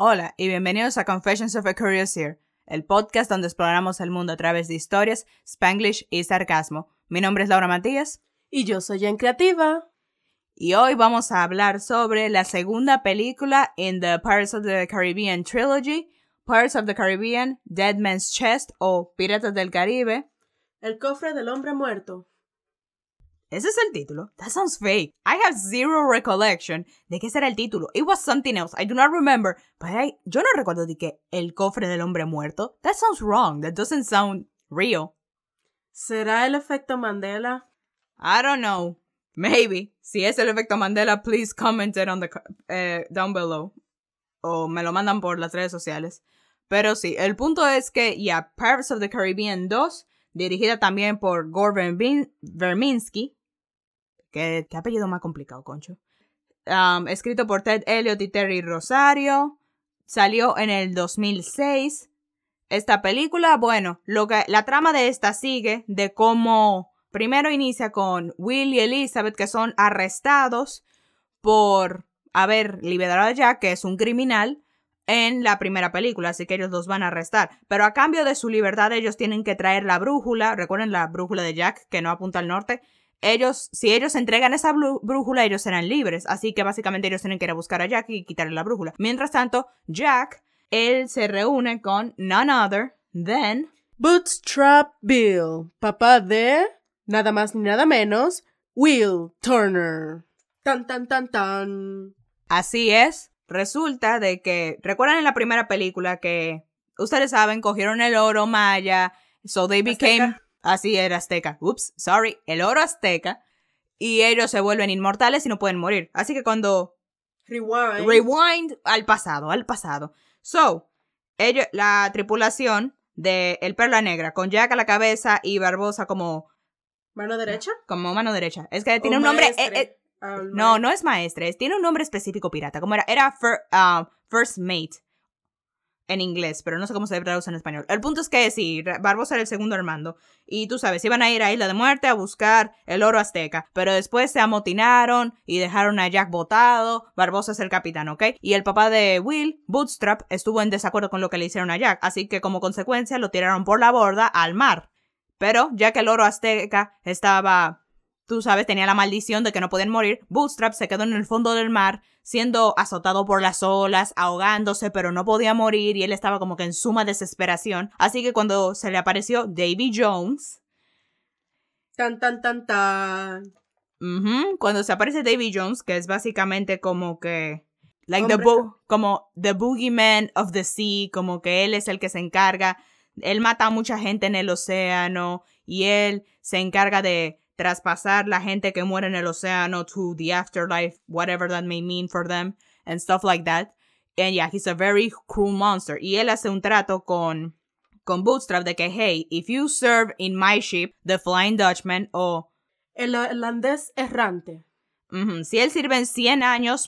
Hola y bienvenidos a Confessions of a Curious Ear, el podcast donde exploramos el mundo a través de historias, spanglish y sarcasmo. Mi nombre es Laura Matías. Y yo soy Jen Creativa. Y hoy vamos a hablar sobre la segunda película en the Pirates of the Caribbean Trilogy, Pirates of the Caribbean, Dead Man's Chest o Piratas del Caribe. El cofre del hombre muerto. ¿Ese es el título? That sounds fake. I have zero recollection de qué será el título. It was something else. I do not remember. But yo no recuerdo de que el cofre del hombre muerto. That sounds wrong. That doesn't sound real. ¿Será el efecto Mandela? I don't know. Maybe. Si es el efecto Mandela, please comment it on the down below. O me lo mandan por las redes sociales. Pero sí, el punto es que, Pirates of the Caribbean 2, dirigida también por Gore Verbinski. ¿Qué apellido más complicado, concho? Escrito por Ted Elliott y Terry Rosario. Salió en el 2006. Esta película, bueno, la trama de esta sigue de cómo primero inicia con Will y Elizabeth, que son arrestados por haber liberado a Jack, que es un criminal, en la primera película, así que ellos los van a arrestar. Pero a cambio de su libertad, ellos tienen que traer la brújula. Recuerden la brújula de Jack, que no apunta al norte. Si ellos entregan esa brújula, ellos serán libres. Así que básicamente ellos tienen que ir a buscar a Jack y quitarle la brújula. Mientras tanto, Jack, él se reúne con none other than Bootstrap Bill, papá de nada más ni nada menos Will Turner. Tan tan tan tan. Así es. Resulta de que, ¿recuerdan en la primera película que ustedes saben, cogieron el oro maya, so they became... Azteca. Así era azteca. Oops, sorry. El oro azteca. Y ellos se vuelven inmortales y no pueden morir. Así que cuando... Rewind al pasado. So, la tripulación de El Perla Negra, con Jack a la cabeza y Barbosa como... ¿Mano derecha? Como mano derecha. Es que tiene un nombre... No es maestre. Tiene un nombre específico pirata. Como era First Mate en inglés, pero no sé cómo se traduce en español. El punto es que sí, Barbosa era el segundo al mando. Y tú sabes, iban a ir a Isla de Muerte a buscar el oro azteca. Pero después se amotinaron y dejaron a Jack botado. Barbosa es el capitán, ¿ok? Y el papá de Will, Bootstrap, estuvo en desacuerdo con lo que le hicieron a Jack. Así que como consecuencia lo tiraron por la borda al mar. Pero ya que el oro azteca estaba... Tú sabes, tenía la maldición de que no podían morir. Bootstrap se quedó en el fondo del mar, siendo azotado por las olas, ahogándose, pero no podía morir, y él estaba como que en suma desesperación. Así que cuando se le apareció Davy Jones... Tan tan tan tan. Cuando se aparece Davy Jones, que es básicamente como que... como the boogeyman of the sea, como que él es el que se encarga. Él mata a mucha gente en el océano, y él se encarga de... traspasar la gente que muere en el océano to the afterlife, whatever that may mean for them, and stuff like that. And yeah, he's a very cruel monster. Y él hace un trato con Bootstrap de que, hey, if you serve in my ship, the Flying Dutchman, o... El holandés errante. Si él sirve en 100 años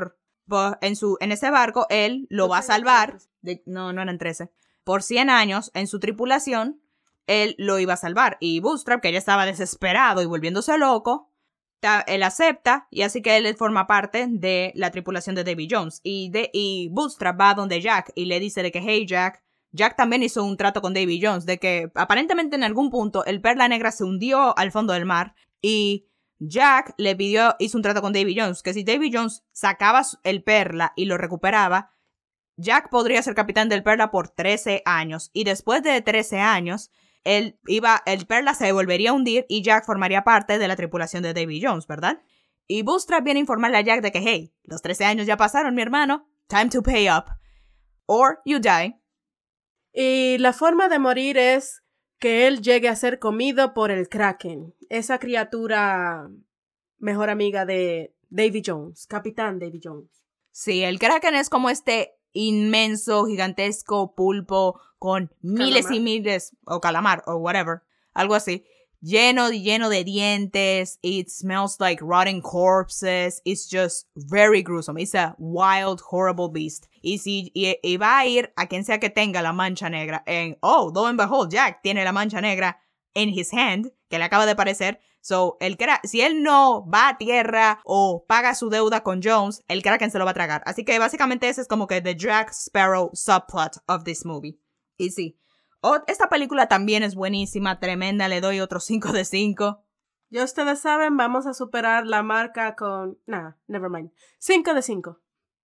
en ese barco, él lo va a salvar. No eran 13. Por 100 años en su tripulación, él lo iba a salvar. Y Bootstrap, que ya estaba desesperado y volviéndose loco, él acepta, y así que él forma parte de la tripulación de Davy Jones. Y Bootstrap va donde Jack y le dice de que, hey Jack también hizo un trato con Davy Jones, de que aparentemente en algún punto el Perla Negra se hundió al fondo del mar, y Jack hizo un trato con Davy Jones, que si Davy Jones sacaba el Perla y lo recuperaba, Jack podría ser capitán del Perla por 13 años. Y después de 13 años... el Perla se volvería a hundir y Jack formaría parte de la tripulación de Davy Jones, ¿verdad? Y Bootstrap viene a informarle a Jack de que, hey, los 13 años ya pasaron, mi hermano. Time to pay up. Or you die. Y la forma de morir es que él llegue a ser comido por el Kraken. Esa criatura mejor amiga de Davy Jones, Capitán Davy Jones. Sí, el Kraken es como este inmenso, gigantesco pulpo con miles y miles, o calamar, o whatever, algo así, lleno de dientes. It smells like rotten corpses. It's just very gruesome. It's a wild, horrible beast. Y va a ir a quien sea que tenga la mancha negra. Lo and behold, Jack tiene la mancha negra in his hand, que le acaba de aparecer. So, si él no va a tierra o paga su deuda con Jones, el Kraken se lo va a tragar. Así que básicamente ese es como que the Jack Sparrow subplot of this movie. Y sí, esta película también es buenísima, tremenda, le doy otro 5 de 5. Ya ustedes saben, vamos a superar la marca con... Nah, never mind. 5 de 5.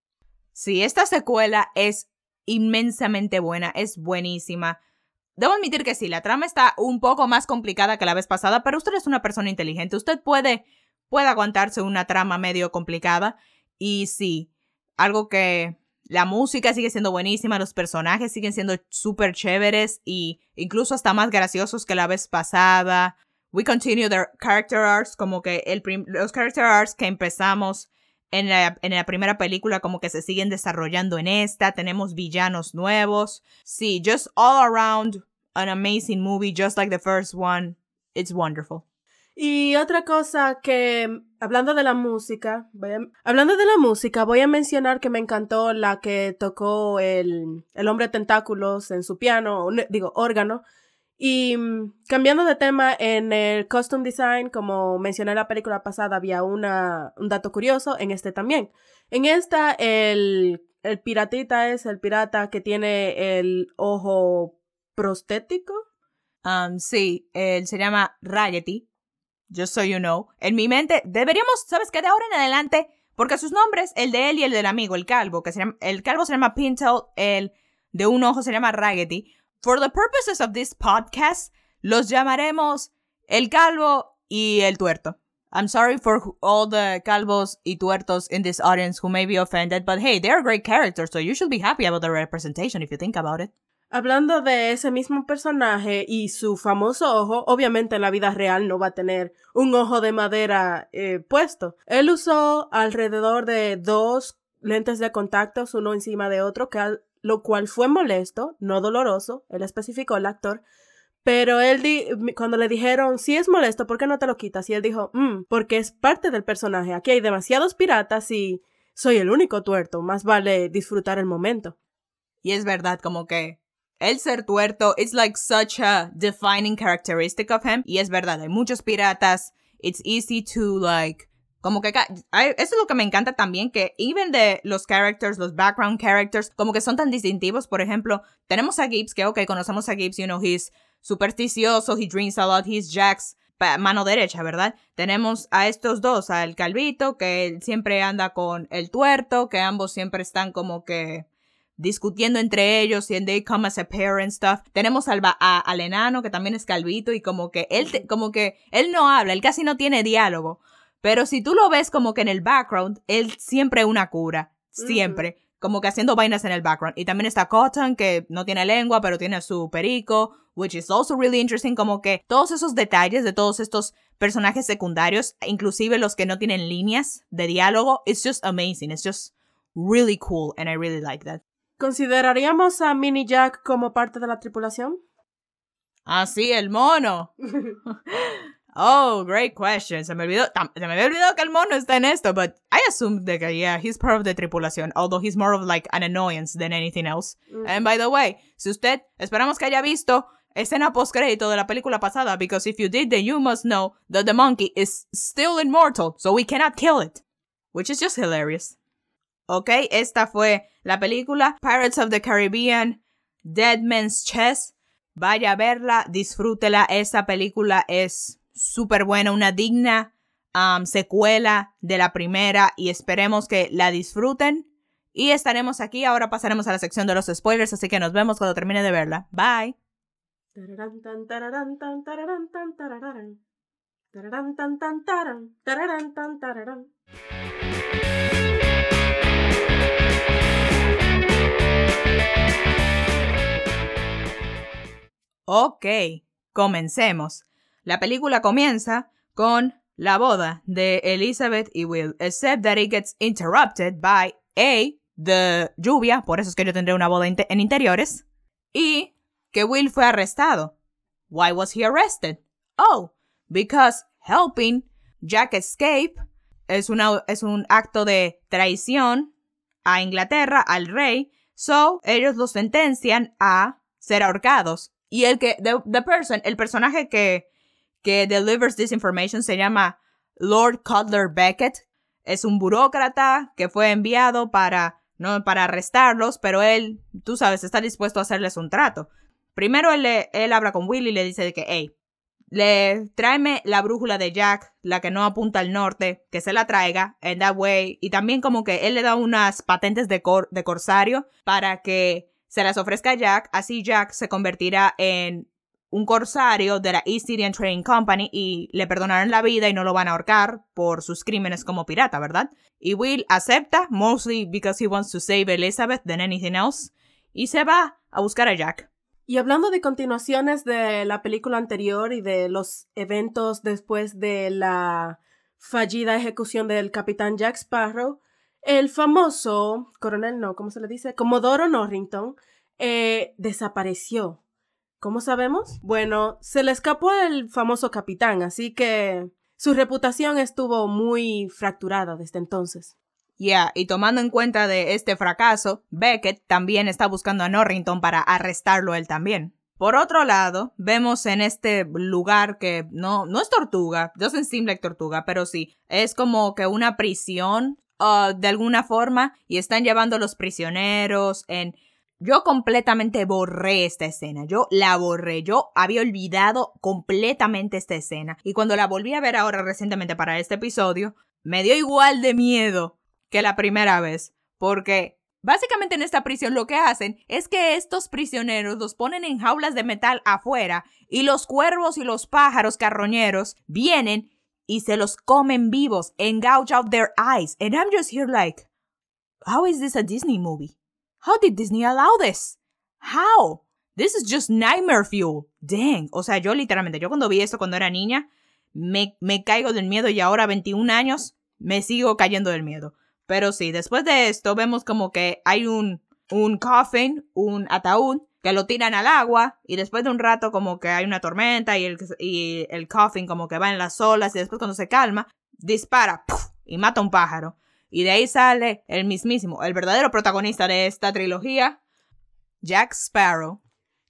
Sí, esta secuela es inmensamente buena, es buenísima. Debo admitir que sí, la trama está un poco más complicada que la vez pasada, pero usted es una persona inteligente. Usted puede aguantarse una trama medio complicada. Y sí, algo que la música sigue siendo buenísima, los personajes siguen siendo súper chéveres y incluso hasta más graciosos que la vez pasada. We continue their character arcs, como que los character arcs que empezamos en la primera película como que se siguen desarrollando en esta. Tenemos villanos nuevos. Sí, just all around an amazing movie, just like the first one. It's wonderful. Y otra cosa que, hablando de la música, voy a mencionar que me encantó la que tocó el hombre tentáculos en su piano, órgano. Y cambiando de tema, en el costume design, como mencioné en la película pasada, había un dato curioso, en este también. En esta, el piratita es el pirata que tiene el ojo prostético. Sí, él se llama Raggedy, just so you know. En mi mente, deberíamos, ¿sabes qué? De ahora en adelante, porque sus nombres, el de él y el del amigo, el calvo se llama Pintel, el de un ojo se llama Raggedy. For the purposes of this podcast, los llamaremos el calvo y el tuerto. I'm sorry for all the calvos y tuertos in this audience who may be offended, but hey, they are great characters, so you should be happy about the representation if you think about it. Hablando de ese mismo personaje y su famoso ojo, obviamente en la vida real no va a tener un ojo de madera puesto. Él usó alrededor de 2 lentes de contactos, uno encima de otro, lo cual fue molesto, no doloroso, él especificó, el actor, pero él cuando le dijeron, si es molesto, ¿por qué no te lo quitas? Y él dijo, porque es parte del personaje, aquí hay demasiados piratas y soy el único tuerto, más vale disfrutar el momento. Y es verdad, como que el ser tuerto, it's like such a defining characteristic of him, y es verdad, hay muchos piratas, it's easy to like... Como que eso es lo que me encanta también, que even de los characters, los background characters, como que son tan distintivos. Por ejemplo, tenemos a Gibbs, que conocemos a Gibbs, he's supersticioso, he drinks a lot, he's Jack's mano derecha, ¿verdad? Tenemos a estos dos, al calvito, que él siempre anda con el tuerto, que ambos siempre están como que discutiendo entre ellos y and they come as a pair and stuff. Tenemos al enano, que también es calvito, y como que él no habla, él casi no tiene diálogo. Pero si tú lo ves como que en el background, él siempre una cura. Siempre. Como que haciendo vainas en el background. Y también está Cotton, que no tiene lengua, pero tiene su perico. Which is also really interesting. Como que todos esos detalles de todos estos personajes secundarios, inclusive los que no tienen líneas de diálogo, it's just amazing. It's just really cool. And I really like that. ¿Consideraríamos a Mini Jack como parte de la tripulación? Ah, sí, el mono. Oh, great question. Se me había olvidado que el mono está en esto, but I assumed that, yeah, he's part of the tripulación, although he's more of like an annoyance than anything else. And by the way, si usted, esperamos que haya visto escena post-crédito de la película pasada, because if you did, then you must know that the monkey is still immortal, so we cannot kill it. Which is just hilarious. Ok, esta fue la película Pirates of the Caribbean, Dead Man's Chest. Vaya a verla, disfrútela, esa película es súper buena, una digna secuela de la primera y esperemos que la disfruten y estaremos aquí, ahora pasaremos a la sección de los spoilers, así que nos vemos cuando termine de verla. Bye. Ok, comencemos. La película comienza con la boda de Elizabeth y Will, except that it gets interrupted by the lluvia, por eso es que yo tendré una boda en interiores, y que Will fue arrestado. Why was he arrested? Oh, because helping Jack escape es un acto de traición a Inglaterra, al rey, so ellos los sentencian a ser ahorcados. Y el personaje que que delivers this information se llama Lord Cutler Beckett. Es un burócrata que fue enviado no para arrestarlos, pero él, tú sabes, está dispuesto a hacerles un trato. Primero él habla con Will y le dice que, hey, tráeme la brújula de Jack, la que no apunta al norte, que se la traiga, in that way. Y también como que él le da unas patentes de corsario para que se las ofrezca a Jack. Así Jack se convertirá en un corsario de la East Indian Trading Company y le perdonarán la vida y no lo van a ahorcar por sus crímenes como pirata, ¿verdad? Y Will acepta, mostly because he wants to save Elizabeth than anything else, y se va a buscar a Jack. Y hablando de continuaciones de la película anterior y de los eventos después de la fallida ejecución del capitán Jack Sparrow, el famoso ¿cómo se le dice? Comodoro Norrington desapareció. ¿Cómo sabemos? Bueno, se le escapó el famoso capitán, así que su reputación estuvo muy fracturada desde entonces. Y tomando en cuenta de este fracaso, Beckett también está buscando a Norrington para arrestarlo él también. Por otro lado, vemos en este lugar que no es tortuga, doesn't seem like tortuga, pero sí, es como que una prisión de alguna forma y están llevando a los prisioneros en... Yo completamente borré esta escena, yo la borré, yo había olvidado completamente esta escena y cuando la volví a ver ahora recientemente para este episodio, me dio igual de miedo que la primera vez, porque básicamente en esta prisión lo que hacen es que estos prisioneros los ponen en jaulas de metal afuera y los cuervos y los pájaros carroñeros vienen y se los comen vivos and gouge out their eyes, and I'm just here like, how is this a Disney movie? How did Disney allow this? How? This is just nightmare fuel. Dang. O sea, yo cuando vi esto cuando era niña, me caigo del miedo y ahora 21 años me sigo cayendo del miedo. Pero sí, después de esto vemos como que hay un coffin, un ataúd, que lo tiran al agua y después de un rato como que hay una tormenta y el coffin como que va en las olas y después cuando se calma, dispara ¡puf! Y mata a un pájaro. Y de ahí sale el verdadero protagonista de esta trilogía, Jack Sparrow.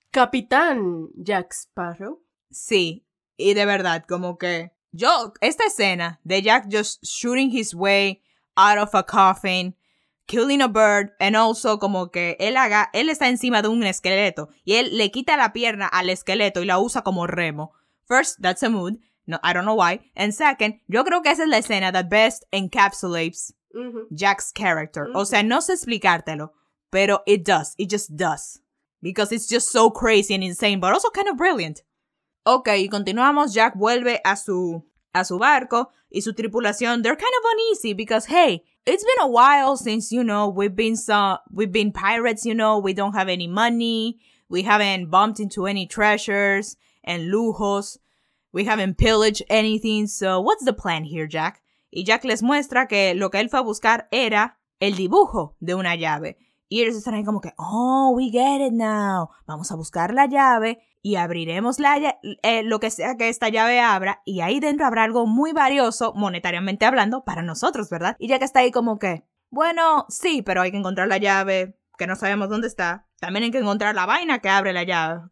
Capitán Jack Sparrow. Sí, y de verdad, como que esta escena de Jack just shooting his way out of a coffin, killing a bird, and also como que él está encima de un esqueleto y él le quita la pierna al esqueleto y la usa como remo. First, that's a mood. No, I don't know why. And second, yo creo que esa es la escena that best encapsulates Jack's character. O sea, no sé explicártelo, pero it just does. Because it's just so crazy and insane, but also kind of brilliant. Ok, y continuamos. Jack vuelve a su barco y su tripulación, they're kind of uneasy because, hey, it's been a while since, we've been pirates, we don't have any money, we haven't bumped into any treasures and lujos, we haven't pillaged anything, so what's the plan here, Jack? Y Jack les muestra que lo que él fue a buscar era el dibujo de una llave. Y ellos están ahí como que, oh, we get it now. Vamos a buscar la llave y abriremos lo que sea que esta llave abra y ahí dentro habrá algo muy valioso, monetariamente hablando, para nosotros, ¿verdad? Y Jack está ahí como que, bueno, sí, pero hay que encontrar la llave, que no sabemos dónde está. También hay que encontrar la vaina que abre la llave,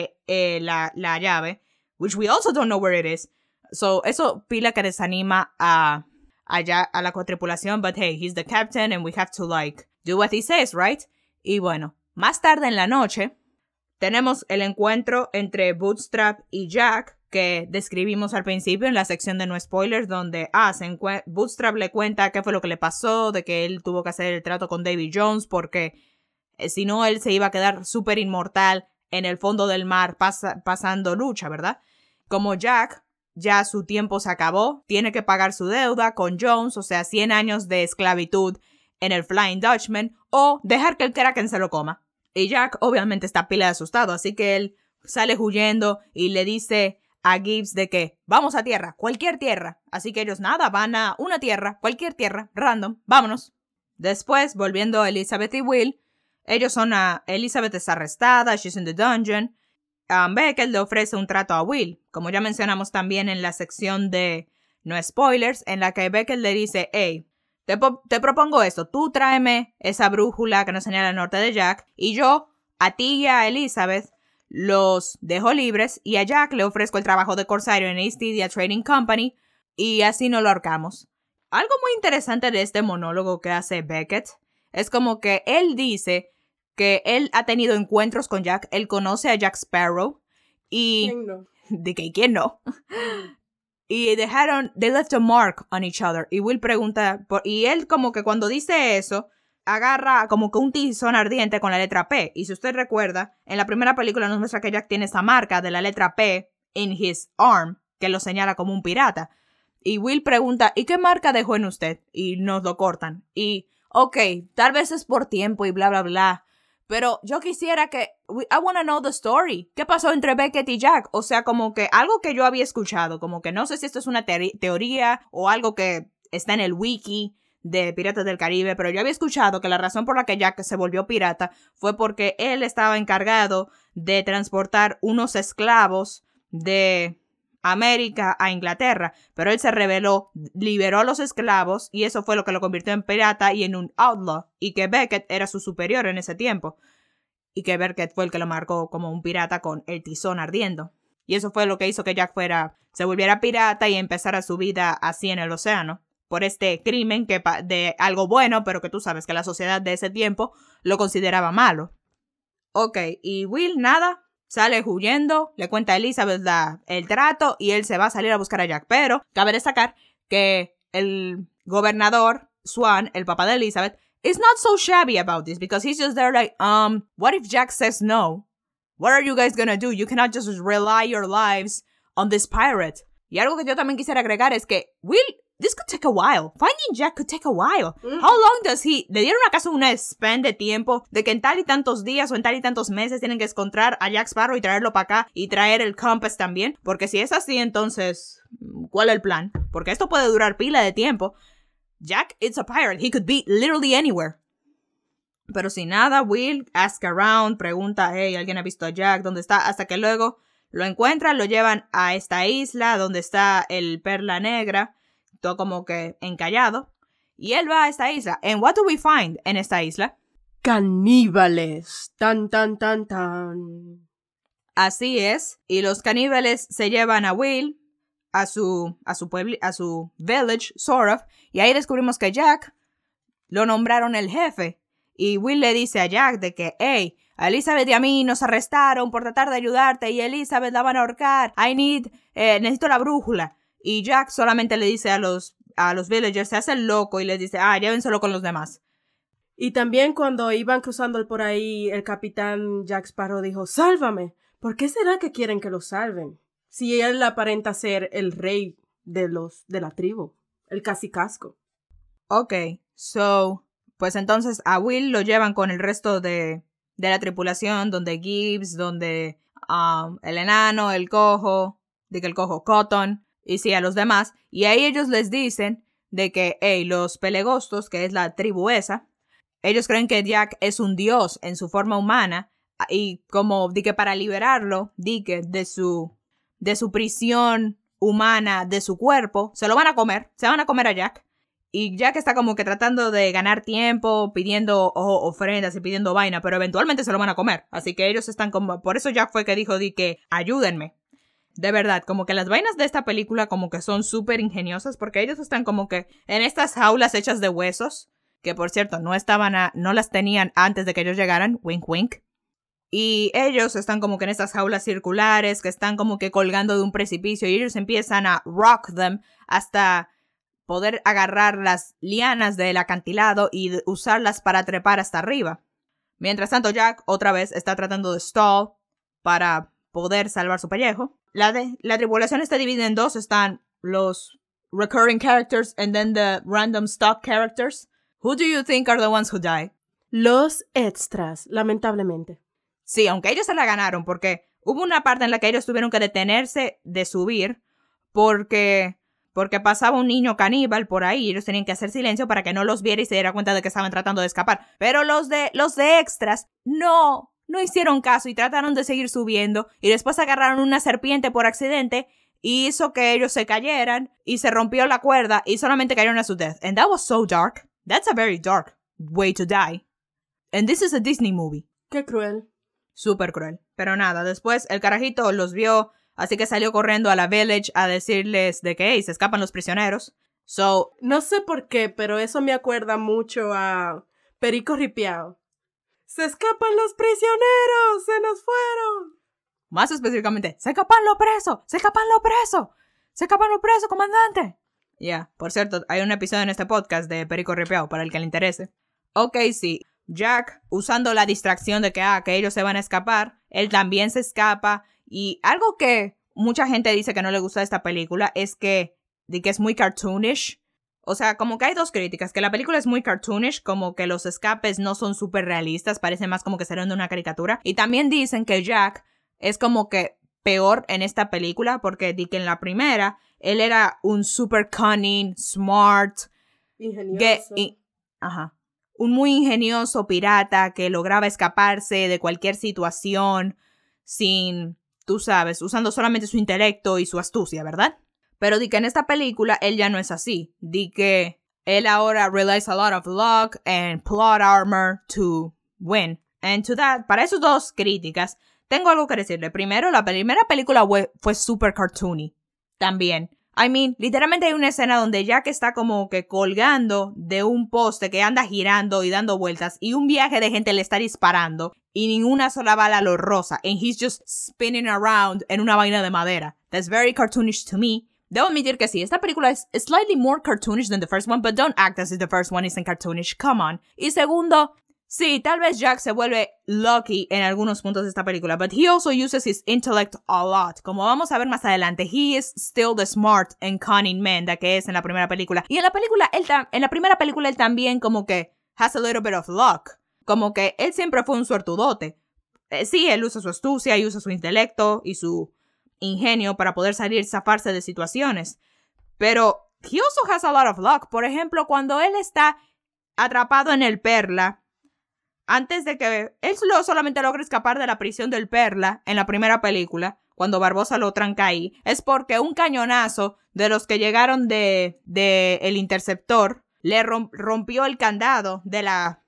la llave, which we also don't know where it is. So, eso pila que desanima a la cotripulación, but hey, he's the captain and we have to do what he says, right? Y bueno, más tarde en la noche tenemos el encuentro entre Bootstrap y Jack que describimos al principio en la sección de no spoilers donde Bootstrap le cuenta qué fue lo que le pasó, de que él tuvo que hacer el trato con Davy Jones porque si no él se iba a quedar súper inmortal en el fondo del mar pasando lucha, ¿verdad? Como Jack ya su tiempo se acabó, tiene que pagar su deuda con Jones, o sea, 100 años de esclavitud en el Flying Dutchman, o dejar que el Kraken se lo coma. Y Jack obviamente está pila de asustado, así que él sale huyendo y le dice a Gibbs de que vamos a tierra, cualquier tierra. Así que ellos van a una tierra, cualquier tierra, random, vámonos. Después, volviendo a Elizabeth y Will, Elizabeth es arrestada, she's in the dungeon. Beckett le ofrece un trato a Will, como ya mencionamos también en la sección de no spoilers, en la que Beckett le dice, hey, te propongo esto, tú tráeme esa brújula que nos señala al norte de Jack, y yo, a ti y a Elizabeth, los dejo libres y a Jack le ofrezco el trabajo de corsario en East India Trading Company y así no lo ahorcamos. Algo muy interesante de este monólogo que hace Beckett es como que él dice que él ha tenido encuentros con Jack, él conoce a Jack Sparrow y... ¿Quién no? ¿De que quién no? Y they left a mark on each other. Y Will pregunta, y él como que cuando dice eso, agarra como que un tizón ardiente con la letra P. Y si usted recuerda, en la primera película nos muestra que Jack tiene esa marca de la letra P in his arm, que lo señala como un pirata. Y Will pregunta, ¿y qué marca dejó en usted? Y nos lo cortan. Y, ok, tal vez es por tiempo y bla, bla, bla. Pero yo quisiera que... I wanna know the story. ¿Qué pasó entre Beckett y Jack? O sea, como que algo que yo había escuchado. Como que no sé si esto es una teoría o algo que está en el wiki de Piratas del Caribe. Pero yo había escuchado que la razón por la que Jack se volvió pirata fue porque él estaba encargado de transportar unos esclavos de América a Inglaterra, pero él se rebeló, liberó a los esclavos y eso fue lo que lo convirtió en pirata y en un outlaw, y que Beckett era su superior en ese tiempo y que Beckett fue el que lo marcó como un pirata con el tizón ardiendo, y eso fue lo que hizo que Jack se volviera pirata y empezara su vida así en el océano por este crimen que de algo bueno, pero que tú sabes que la sociedad de ese tiempo lo consideraba malo. Ok, y Will nada, sale huyendo, le cuenta a Elizabeth el trato y él se va a salir a buscar a Jack. Pero cabe destacar que el gobernador, Swan, el papá de Elizabeth, is not so shabby about this because he's just there like, what if Jack says no? What are you guys gonna do? You cannot just rely your lives on this pirate. Y algo que yo también quisiera agregar es que this could take a while. Finding Jack could take a while. How long does ¿Le dieron acaso una span de tiempo de que en tal y tantos días o en tal y tantos meses tienen que encontrar a Jack Sparrow y traerlo para acá y traer el compass también? Porque si es así, entonces, ¿cuál es el plan? Porque esto puede durar pila de tiempo. Jack, it's a pirate. He could be literally anywhere. Pero sin nada, Will ask around, pregunta, hey, ¿alguien ha visto a Jack? ¿Dónde está? Hasta que luego lo encuentran, lo llevan a esta isla donde está el Perla Negra, todo como que encallado, y él va a esta isla. And what do we find en esta isla? Caníbales. Tan, tan, tan, tan. Así es. Y los caníbales se llevan a Will a su pueblo, a su village, sort of, y ahí descubrimos que Jack lo nombraron el jefe. Y Will le dice a Jack de que, hey, a Elizabeth y a mí nos arrestaron por tratar de ayudarte y Elizabeth la van a ahorcar. Necesito la brújula. Y Jack solamente le dice a los villagers, se hace el loco y les dice, llévenselo con los demás. Y también cuando iban cruzando por ahí, el capitán Jack Sparrow dijo, sálvame. ¿Por qué será que quieren que lo salven? Si él aparenta ser el rey de la tribu, el cacicasco. Ok, pues entonces a Will lo llevan con el resto de la tripulación, donde Gibbs, donde el enano, el cojo Cotton, y sí, a los demás, y ahí ellos les dicen de que, los Pelegostos, que es la tribu esa, ellos creen que Jack es un dios en su forma humana, y como de que para liberarlo, de su prisión humana, de su cuerpo, se van a comer a Jack, y Jack está como que tratando de ganar tiempo, pidiendo ofrendas y pidiendo vaina, pero eventualmente se lo van a comer, así que ellos están como, por eso Jack fue que dijo ayúdenme. De verdad, como que las vainas de esta película como que son súper ingeniosas porque ellos están como que en estas jaulas hechas de huesos, que por cierto no las tenían antes de que ellos llegaran, wink wink. Y ellos están como que en estas jaulas circulares que están como que colgando de un precipicio y ellos empiezan a rock them hasta poder agarrar las lianas del acantilado y usarlas para trepar hasta arriba. Mientras tanto Jack otra vez está tratando de stall para poder salvar su pellejo. La tripulación está dividida en dos. Están los recurring characters and then the random stock characters. Who do you think are the ones who die? Los extras, lamentablemente. Sí, aunque ellos se la ganaron porque hubo una parte en la que ellos tuvieron que detenerse de subir porque pasaba un niño caníbal por ahí y ellos tenían que hacer silencio para que no los viera y se diera cuenta de que estaban tratando de escapar. Pero los de extras no hicieron caso y trataron de seguir subiendo y después agarraron una serpiente por accidente y hizo que ellos se cayeran y se rompió la cuerda y solamente cayeron a su death. And that was so dark. That's a very dark way to die. And this is a Disney movie. Qué cruel. Súper cruel. Pero nada, después el carajito los vio, así que salió corriendo a la village a decirles de que, hey, se escapan los prisioneros. So, no sé por qué, pero eso me acuerda mucho a Perico Ripiao. ¡Se escapan los prisioneros! ¡Se nos fueron! Más específicamente, ¡se escapan los presos! ¡Se escapan los presos! ¡Se escapan los presos, comandante! Ya, por cierto, hay un episodio en este podcast de Perico Ripiao para el que le interese. Ok, sí. Jack, usando la distracción de que ellos se van a escapar, él también se escapa. Y algo que mucha gente dice que no le gusta de esta película es que es muy cartoonish. O sea, como que hay dos críticas, que la película es muy cartoonish, como que los escapes no son súper realistas, parece más como que salieron de una caricatura. Y también dicen que Jack es como que peor en esta película, porque que en la primera, él era un super cunning, smart, ingenioso. Un muy ingenioso pirata que lograba escaparse de cualquier situación sin, tú sabes, usando solamente su intelecto y su astucia, ¿verdad? Pero que en esta película él ya no es así. Que él ahora relies a lot of luck and plot armor to win. And to that, para esos dos críticas, tengo algo que decirle. Primero, la primera película fue super cartoony. También. I mean, literalmente hay una escena donde Jack está como que colgando de un poste que anda girando y dando vueltas y un viaje de gente le está disparando y ninguna sola bala lo roza and he's just spinning around en una vaina de madera. That's very cartoonish to me. Debo admitir que sí, esta película es slightly more cartoonish than the first one, but don't act as if the first one isn't cartoonish. Come on. Y segundo, sí, tal vez Jack se vuelve lucky en algunos puntos de esta película, but he also uses his intellect a lot. Como vamos a ver más adelante, he is still the smart and cunning man that que es en la primera película. Y en la primera película él también como que has a little bit of luck. Como que él siempre fue un suertudote. Sí, él usa su astucia y usa su intelecto y su ingenio para poder zafarse de situaciones. Pero he also has a lot of luck. Por ejemplo, cuando él está atrapado en el Perla, antes de que él solamente logra escapar de la prisión del Perla en la primera película, cuando Barbosa lo tranca ahí, es porque un cañonazo de los que llegaron de el interceptor le rompió el candado de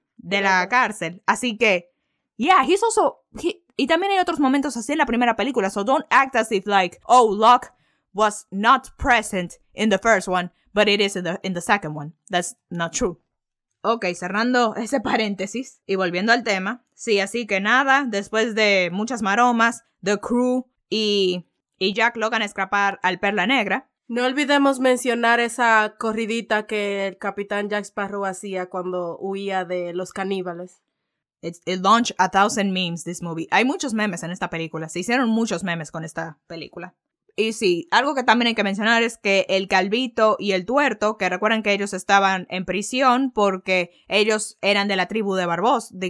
la cárcel. Así que, yeah, he's also... y también hay otros momentos así en la primera película, so don't act as if like, oh, luck was not present in the first one, but it is in the second one. That's not true. Ok, cerrando ese paréntesis y volviendo al tema. Sí, así que nada, después de muchas maromas, The Crew y Jack logran escapar al Perla Negra. No olvidemos mencionar esa corridita que el Capitán Jack Sparrow hacía cuando huía de los caníbales. It launched 1,000 memes, this movie. Hay muchos memes en esta película. Se hicieron muchos memes con esta película. Y sí, algo que también hay que mencionar es que el Calvito y el Tuerto, que recuerden que ellos estaban en prisión porque ellos eran de la tribu de Barbosa, de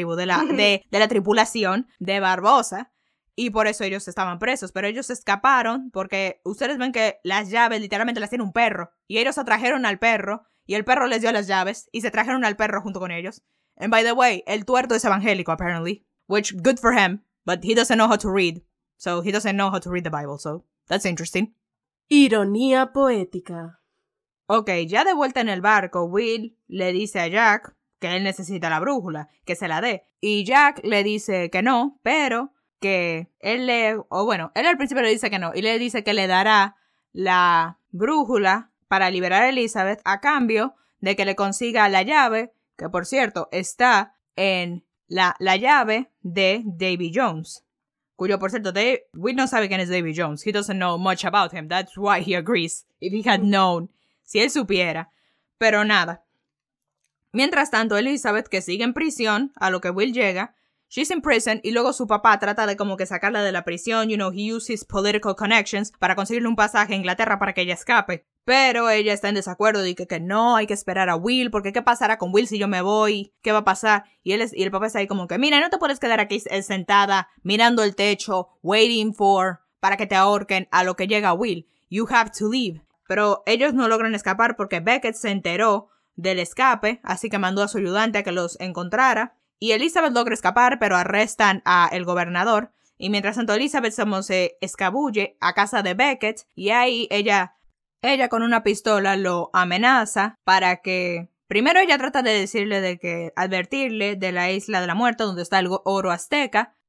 la tripulación de Barbosa, y por eso ellos estaban presos, pero ellos escaparon porque ustedes ven que las llaves literalmente las tiene un perro, y ellos atrajeron al perro, y el perro les dio las llaves, y se trajeron al perro junto con ellos. And by the way, el Tuerto es evangélico, apparently, which, good for him, but he doesn't know how to read, so he doesn't know how to read the Bible, so... That's interesting. Ironía poética. Ok, ya de vuelta en el barco, Will le dice a Jack que él necesita la brújula, que se la dé. Y Jack le dice que no, pero que él él al principio le dice que no, y le dice que le dará la brújula para liberar a Elizabeth a cambio de que le consiga la llave, que por cierto está en la llave de Davy Jones. Cuyo, por cierto, Will no sabe quién es Davy Jones. He doesn't know much about him. That's why he agrees. If he had known. Si él supiera. Pero nada. Mientras tanto, Elizabeth, que sigue en prisión, a lo que Will llega, she's in prison, y luego su papá trata de como que sacarla de la prisión. You know, he used his political connections para conseguirle un pasaje a Inglaterra para que ella escape. Pero ella está en desacuerdo y que no, hay que esperar a Will, porque ¿qué pasará con Will si yo me voy? ¿Qué va a pasar? Y el papá está ahí como que, mira, no te puedes quedar aquí sentada, mirando el techo, waiting para que te ahorquen a lo que llega Will. You have to leave. Pero ellos no logran escapar porque Beckett se enteró del escape, así que mandó a su ayudante a que los encontrara. Y Elizabeth logra escapar, pero arrestan a el gobernador. Y mientras tanto Elizabeth se escabulle a casa de Beckett, y ahí ella con una pistola lo amenaza para que... Primero ella trata de decirle advertirle de la isla de la muerte donde está el oro azteca.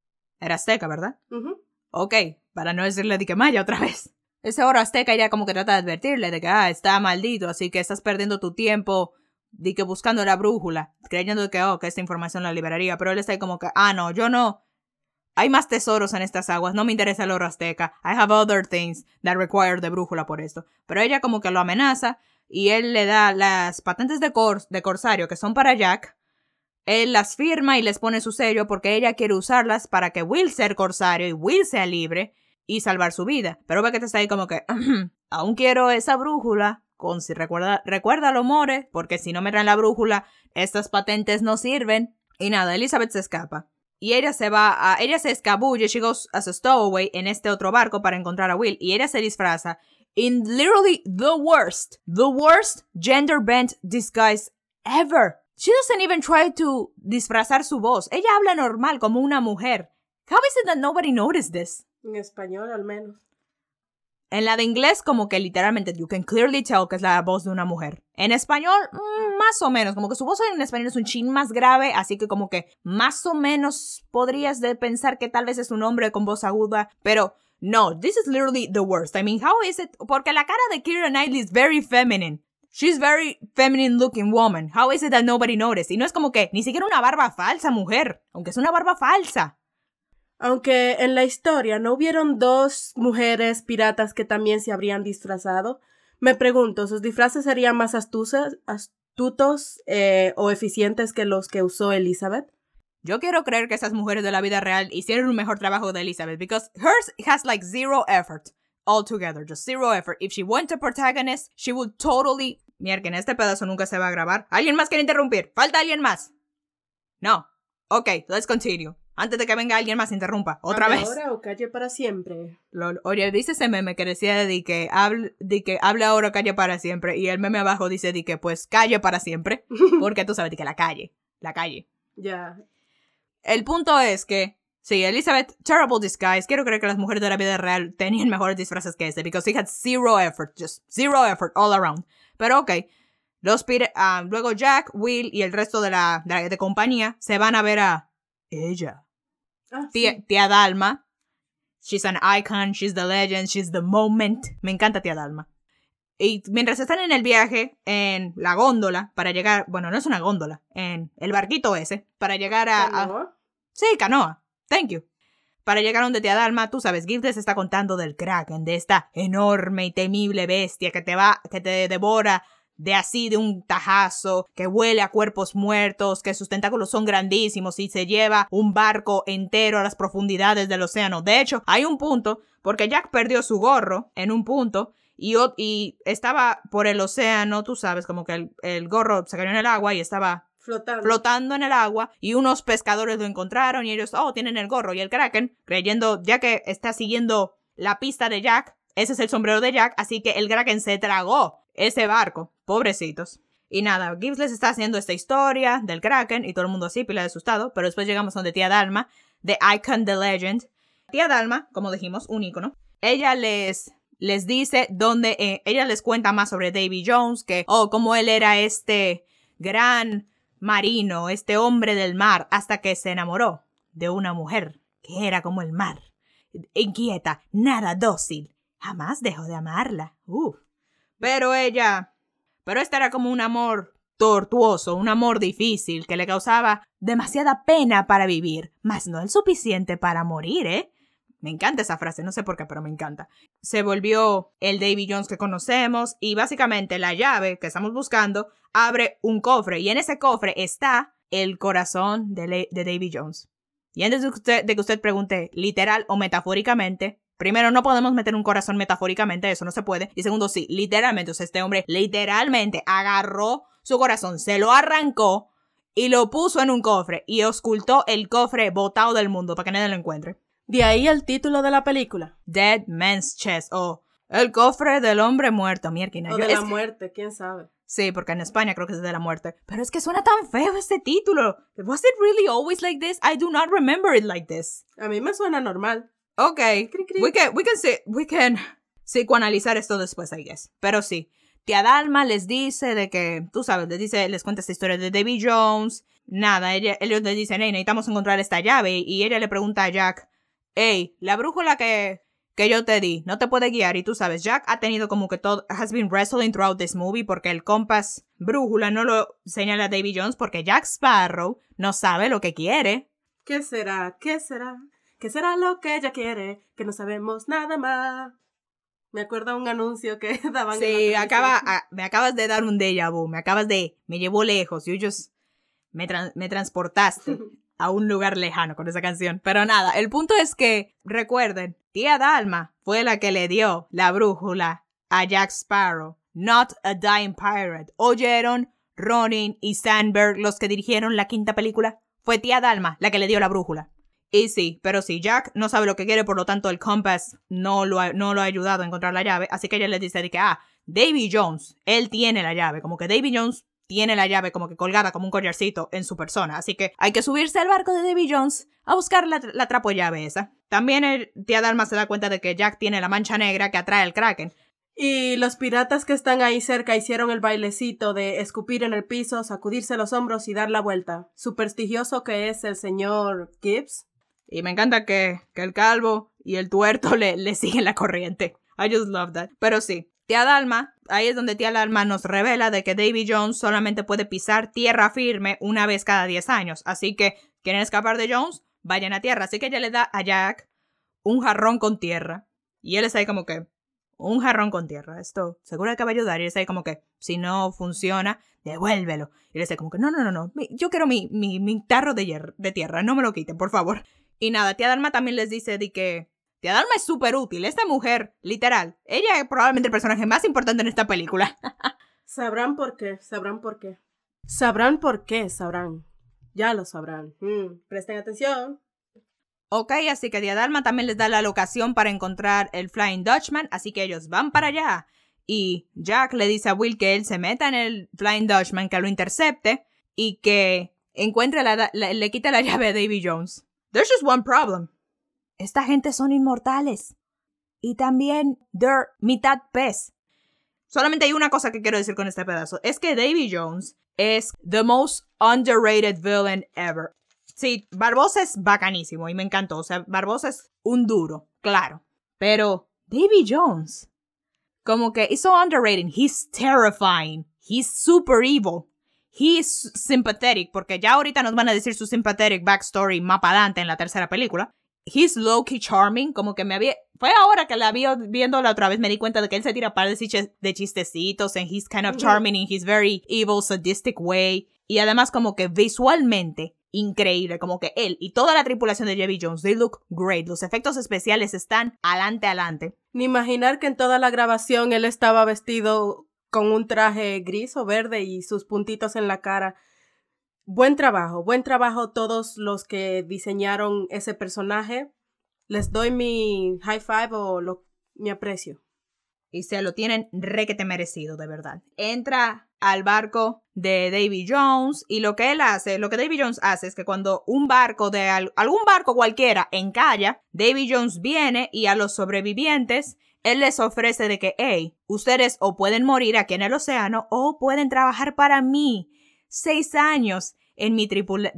era azteca, ¿verdad? Ujú. Ok, para no decirle de que maya otra vez. Ese oro azteca ya como que trata de advertirle de que, está maldito, así que estás perdiendo tu tiempo de que buscando la brújula, creyendo que, que esta información la liberaría, pero él está ahí como que, no, yo no. Hay más tesoros en estas aguas, no me interesa el oro azteca. I have other things that require the brújula por esto. Pero ella como que lo amenaza y él le da las patentes de corsario que son para Jack. Él las firma y les pone su sello porque ella quiere usarlas para que Will sea corsario y Will sea libre y salvar su vida. Pero ve que te está ahí como que, aún quiero esa brújula. Recuérdalo, more, porque si no me traen la brújula, estas patentes no sirven. Y nada, Elizabeth se escapa. Y ella se escabulle, she goes as a stowaway en este otro barco para encontrar a Will. Y ella se disfraza in literally the worst gender-bent disguise ever. She doesn't even try to disfrazar su voz. Ella habla normal, como una mujer. How is it that nobody noticed this? En español, al menos. En la de inglés, como que literalmente, you can clearly tell que es la voz de una mujer. En español, más o menos. Como que su voz en español es un chin más grave, así que como que más o menos podrías pensar que tal vez es un hombre con voz aguda. Pero no, this is literally the worst. I mean, how is it? Porque la cara de Keira Knightley is very feminine. She's very feminine looking woman. How is it that nobody noticed? Y no es como que ni siquiera una barba falsa, mujer. Aunque es una barba falsa. Aunque en la historia no hubieron 2 mujeres piratas que también se habrían disfrazado, me pregunto, ¿sus disfraces serían más astutos o eficientes que los que usó Elizabeth? Yo quiero creer que esas mujeres de la vida real hicieron un mejor trabajo de Elizabeth, because hers has like zero effort altogether, just zero effort. If she went to protagonist, she would totally... Mierda, en este pedazo nunca se va a grabar. ¿Alguien más quiere interrumpir? ¿Falta alguien más? No. Ok, let's continue. Antes de que venga alguien más, interrumpa. ¿Otra vez? ¿Ahora o calle para siempre? Oye, dice ese meme que decía de que hable ahora o calle para siempre. Y el meme abajo dice de que pues calle para siempre. Porque tú sabes de que la calle. Ya. El punto es que, sí, Elizabeth, terrible disguise. Quiero creer que las mujeres de la vida real tenían mejores disfraces que este. Because she had zero effort. Just zero effort all around. Pero ok. Luego Jack, Will y el resto de compañía se van a ver a ella. Tía Dalma. She's an icon, she's the legend, she's the moment. Me encanta Tía Dalma. Y mientras están en el viaje, en la góndola, para llegar... Bueno, no es una góndola. En el barquito ese. Para llegar ¿Canoa? Sí, canoa. Thank you. Para llegar a donde Tía Dalma, tú sabes, Gildes está contando del Kraken, de esta enorme y temible bestia que te devora de un tajazo, que huele a cuerpos muertos, que sus tentáculos son grandísimos y se lleva un barco entero a las profundidades del océano. De hecho, hay un punto, porque Jack perdió su gorro en un punto y estaba por el océano, tú sabes, como que el gorro se cayó en el agua y estaba flotando en el agua, y unos pescadores lo encontraron y ellos, tienen el gorro, y el Kraken, creyendo, ya que está siguiendo la pista de Jack, ese es el sombrero de Jack, así que el Kraken se tragó ese barco. Pobrecitos. Y nada, Gibbs les está haciendo esta historia del Kraken y todo el mundo así, pila de asustado, pero después llegamos donde Tía Dalma, the icon, the legend. Tía Dalma, como dijimos, un ícono. Ella les dice ella les cuenta más sobre Davy Jones, que, cómo él era este gran marino, este hombre del mar, hasta que se enamoró de una mujer que era como el mar. Inquieta, nada dócil. Jamás dejó de amarla. Pero este era como un amor tortuoso, un amor difícil que le causaba demasiada pena para vivir, mas no el suficiente para morir, ¿eh? Me encanta esa frase, no sé por qué, pero me encanta. Se volvió el Davy Jones que conocemos y básicamente la llave que estamos buscando abre un cofre y en ese cofre está el corazón de Davy Jones. Y antes de que usted pregunte literal o metafóricamente, primero, no podemos meter un corazón metafóricamente, eso no se puede. Y segundo, sí, literalmente, o sea, este hombre literalmente agarró su corazón, se lo arrancó y lo puso en un cofre y ocultó el cofre botado del mundo para que nadie lo encuentre. De ahí el título de la película. Dead Man's Chest, el cofre del hombre muerto, mierda. O de la muerte, quién sabe. Sí, porque en España creo que es de la muerte. Pero es que suena tan feo este título. Was it really always like this? I do not remember it like this. A mí me suena normal. Ok, we can psicoanalizar esto después, I guess. Pero sí, Tía Dalma les dice de que, tú sabes, les cuenta esta historia de Davy Jones. Nada, ellos le dicen, necesitamos encontrar esta llave. Y ella le pregunta a Jack, hey, la brújula que yo te di no te puede guiar y tú sabes, Jack ha tenido como que todo, has been wrestling throughout this movie porque el compás brújula no lo señala a Davy Jones porque Jack Sparrow no sabe lo que quiere. ¿Qué será? ¿Qué será? ¿Qué será lo que ella quiere? Que no sabemos nada más. Me acuerdo de un anuncio que daban. Sí, me acabas de dar un déjà vu, me llevó lejos, me transportaste a un lugar lejano con esa canción. Pero nada, el punto es que, recuerden, tía Dalma fue la que le dio la brújula a Jack Sparrow, not a dying pirate. ¿Oyeron? Ronin y Sandberg, los que dirigieron la quinta película, fue tía Dalma la que le dio la brújula. Y sí, pero sí, Jack no sabe lo que quiere, por lo tanto el compass no lo ha ayudado a encontrar la llave, así que ella le dice de que, Davy Jones, él tiene la llave, como que Davy Jones tiene la llave como que colgada como un collarcito en su persona, así que hay que subirse al barco de Davy Jones a buscar la trapollave esa. También tía Dalma se da cuenta de que Jack tiene la mancha negra que atrae al Kraken. Y los piratas que están ahí cerca hicieron el bailecito de escupir en el piso, sacudirse los hombros y dar la vuelta. Supersticioso que es el señor Gibbs. Y me encanta que el calvo y el tuerto le siguen la corriente. I just love that. Pero sí, tía Dalma, ahí es donde tía Dalma nos revela de que Davy Jones solamente puede pisar tierra firme una vez cada 10 años. Así que, ¿quieren escapar de Jones? Vayan a tierra. Así que ella le da a Jack un jarrón con tierra. Y él está ahí como que, un jarrón con tierra, esto seguro que va a ayudar. Y él está ahí como que, si no funciona, devuélvelo. Y él está ahí como que, no, yo quiero mi tarro de tierra, no me lo quiten, por favor. Y nada, tía Dalma también les dice de que tía Dalma es súper útil. Esta mujer, literal, ella es probablemente el personaje más importante en esta película. Sabrán por qué. Ya lo sabrán. Presten atención. Ok, así que tía Dalma también les da la locación para encontrar el Flying Dutchman, así que ellos van para allá. Y Jack le dice a Will que él se meta en el Flying Dutchman, que lo intercepte y que encuentre le quite la llave a Davy Jones. There's just one problem. Esta gente son inmortales. Y también, they're mitad pez. Solamente hay una cosa que quiero decir con este pedazo. Es que Davy Jones es the most underrated villain ever. Sí, Barbossa es bacanísimo y me encantó. O sea, Barbossa es un duro, claro. Pero Davy Jones, como que is so underrated. He's terrifying. He's super evil. He's sympathetic, porque ya ahorita nos van a decir su sympathetic backstory más para adelante en la tercera película. He's low-key charming, como que fue ahora que la vi viendo la otra vez, me di cuenta de que él se tira par de chistecitos, and he's kind of charming in his very evil, sadistic way. Y además como que visualmente, increíble, como que él y toda la tripulación de Davy Jones, they look great. Los efectos especiales están adelante. Ni imaginar que en toda la grabación él estaba vestido con un traje gris o verde y sus puntitos en la cara. Buen trabajo todos los que diseñaron ese personaje. Les doy mi high five o mi aprecio. Y se lo tienen requete merecido, de verdad. Entra al barco de Davy Jones y lo que Davy Jones hace es que cuando un barco algún barco cualquiera encalla, Davy Jones viene y a los sobrevivientes él les ofrece de que, hey, ustedes o pueden morir aquí en el océano o pueden trabajar para mí. 6 años en mi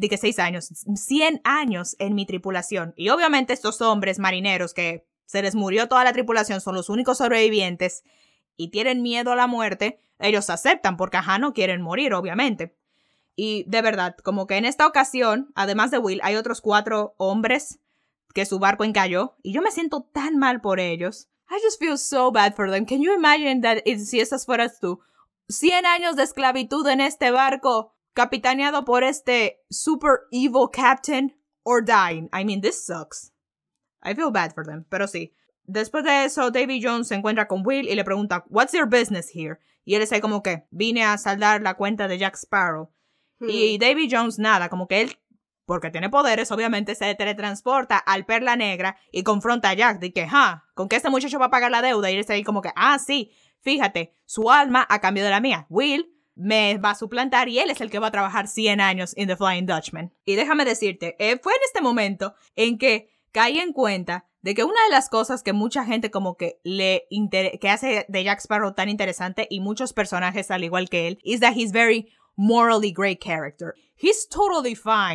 100 años en mi tripulación. Y obviamente estos hombres marineros que se les murió toda la tripulación son los únicos sobrevivientes y tienen miedo a la muerte, ellos aceptan porque no quieren morir, obviamente. Y de verdad, como que en esta ocasión, además de Will, hay otros 4 hombres que su barco encalló y yo me siento tan mal por ellos. I just feel so bad for them. Can you imagine that si esas fueras tú? 100 años de esclavitud en este barco, capitaneado por este super evil captain, or dying. I mean, this sucks. I feel bad for them, pero sí. Después de eso, Davy Jones se encuentra con Will y le pregunta, what's your business here? Y él dice como que, vine a saldar la cuenta de Jack Sparrow. Y Davy Jones nada, como que él, porque tiene poderes, obviamente se teletransporta al Perla Negra y confronta a Jack de que, ¿con qué este muchacho va a pagar la deuda? Y él está ahí como que, sí, fíjate, su alma a cambio de la mía. Will me va a suplantar y él es el que va a trabajar 100 años en The Flying Dutchman. Y déjame decirte, fue en este momento en que caí en cuenta de que una de las cosas que mucha gente como que que hace de Jack Sparrow tan interesante y muchos personajes al igual que él, is that he's very morally great character. He's totally fine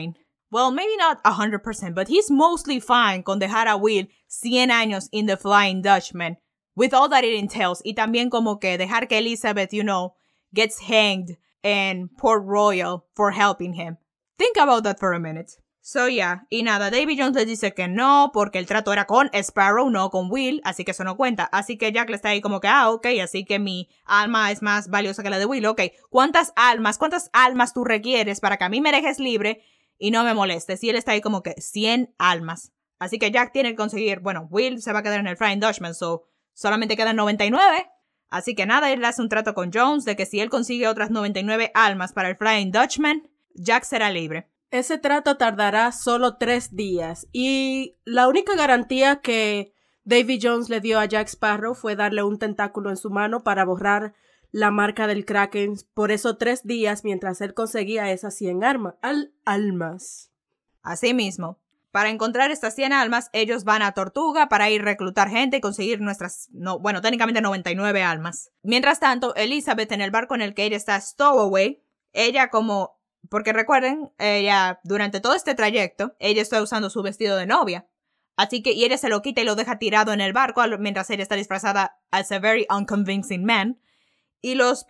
well, maybe not 100%, but he's mostly fine con dejar a Will 100 años in the Flying Dutchman, with all that it entails, y también como que dejar que Elizabeth, gets hanged in Port Royal for helping him. Think about that for a minute. So yeah, y nada, Davy Jones les dice que no, porque el trato era con Sparrow, no con Will, así que eso no cuenta. Así que Jack le está ahí como que, ok, así que mi alma es más valiosa que la de Will, ok. ¿Cuántas almas tú requieres para que a mí me dejes libre y no me molestes? Y él está ahí como que 100 almas. Así que Jack tiene que conseguir, bueno, Will se va a quedar en el Flying Dutchman, so solamente quedan 99. Así que nada, él hace un trato con Jones de que si él consigue otras 99 almas para el Flying Dutchman, Jack será libre. Ese trato tardará solo 3 días y la única garantía que Davy Jones le dio a Jack Sparrow fue darle un tentáculo en su mano para borrar la marca del Kraken por esos 3 días mientras él conseguía esas 100 almas. Así mismo. Para encontrar estas 100 almas, ellos van a Tortuga para ir a reclutar gente y conseguir técnicamente 99 almas. Mientras tanto, Elizabeth, en el barco en el que ella está stowaway, porque recuerden, ella, durante todo este trayecto, ella está usando su vestido de novia. Así que, y ella se lo quita y lo deja tirado en el barco mientras ella está disfrazada as a very unconvincing man. Y los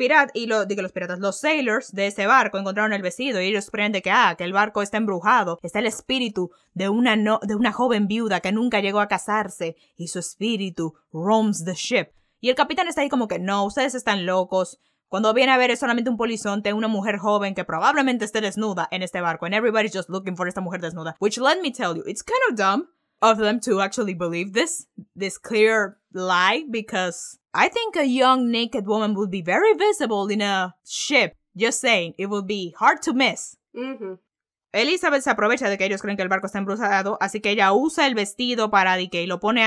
sailors de ese barco encontraron el vestido y ellos creen de que el barco está embrujado. Está el espíritu de una joven viuda que nunca llegó a casarse y su espíritu roams the ship. Y el capitán está ahí como que, no, ustedes están locos. Cuando viene a ver es solamente un polizonte, una mujer joven que probablemente esté desnuda en este barco. And everybody's just looking for esta mujer desnuda. Which, let me tell you, it's kind of dumb of them to actually believe this clear lie, because I think a young naked woman would be very visible in a ship. Just saying, it would be hard to miss. Mm-hmm. Elizabeth se aprovecha de que ellos creen que el barco está embrujado, así que ella usa el vestido para que lo pone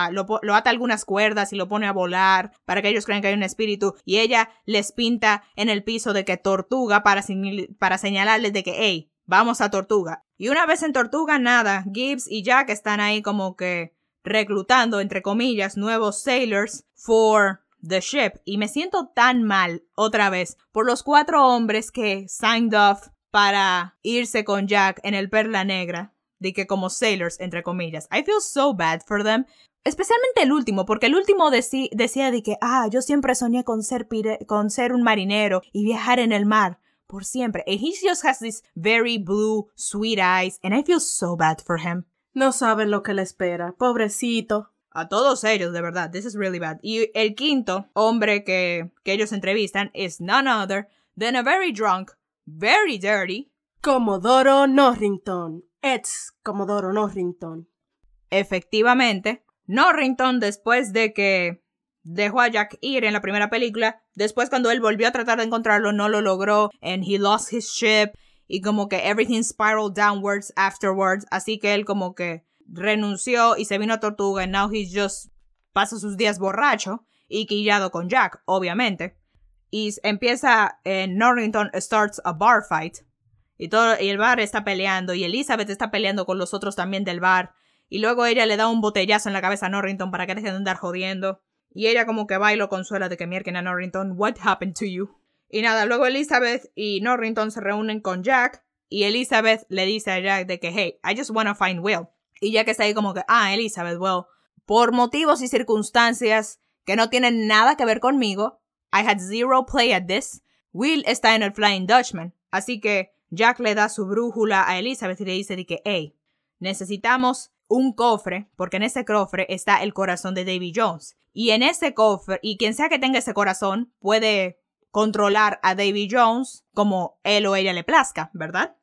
lo ata a algunas cuerdas y lo pone a volar para que ellos crean que hay un espíritu, y ella les pinta en el piso de que Tortuga para señalarles de que, hey, vamos a Tortuga. Y una vez en Tortuga, nada, Gibbs y Jack están ahí como que reclutando, entre comillas, nuevos sailors for the ship, y me siento tan mal otra vez por los 4 hombres que signed off para irse con Jack en el Perla Negra, de que como sailors, entre comillas. I feel so bad for them. Especialmente el último, porque el último decía de que, yo siempre soñé con ser un marinero y viajar en el mar por siempre. And he just has these very blue, sweet eyes, and I feel so bad for him. No saben lo que le espera, pobrecito. A todos ellos, de verdad, this is really bad. Y el quinto hombre que ellos entrevistan is none other than a very drunk, very dirty Comodoro Norrington. Ex Comodoro Norrington. Efectivamente, Norrington, después de que dejó a Jack ir en la primera película, después cuando él volvió a tratar de encontrarlo, no lo logró, and he lost his ship, y como que everything spiraled downwards afterwards, así que él como que renunció y se vino a Tortuga, and now he just pasa sus días borracho y quillado con Jack, obviamente. Y empieza, Norrington starts a bar fight. Y el bar está peleando. Y Elizabeth está peleando con los otros también del bar. Y luego ella le da un botellazo en la cabeza a Norrington para que deje de andar jodiendo. Y ella como que va y lo consuela de que mierden a Norrington. What happened to you? Y nada, luego Elizabeth y Norrington se reúnen con Jack. Y Elizabeth le dice a Jack de que, hey, I just wanna find Will. Y Jack está ahí como que, Elizabeth, well, por motivos y circunstancias que no tienen nada que ver conmigo, I had zero play at this. Will está en el Flying Dutchman. Así que Jack le da su brújula a Elizabeth y le dice de que, hey, necesitamos un cofre, porque en ese cofre está el corazón de Davy Jones. Y en ese cofre, y quien sea que tenga ese corazón, puede controlar a Davy Jones como él o ella le plazca, ¿verdad?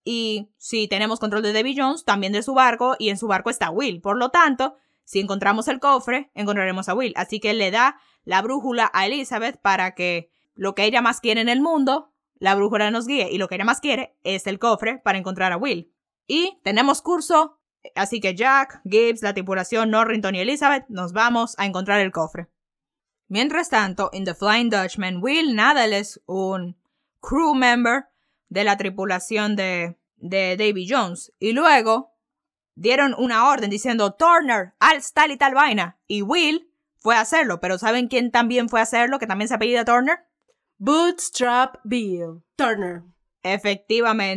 Y si tenemos control de Davy Jones, también de su barco, y en su barco está Will. Por lo tanto, si encontramos el cofre, encontraremos a Will. Así que él le da la brújula a Elizabeth para que lo que ella más quiere en el mundo, la brújula nos guíe. Y lo que ella más quiere es el cofre para encontrar a Will. Y tenemos curso, así que Jack, Gibbs, la tripulación, Norrington y Elizabeth nos vamos a encontrar el cofre. Mientras tanto, en The Flying Dutchman, Will Nadal es un crew member de la tripulación de Davy Jones. Y luego dieron una orden diciendo, Turner, haz tal y tal vaina. Y Will fue a hacerlo, pero ¿saben quién también fue a hacerlo, que también se apellida Turner? Bootstrap Bill Turner. Efectivamente.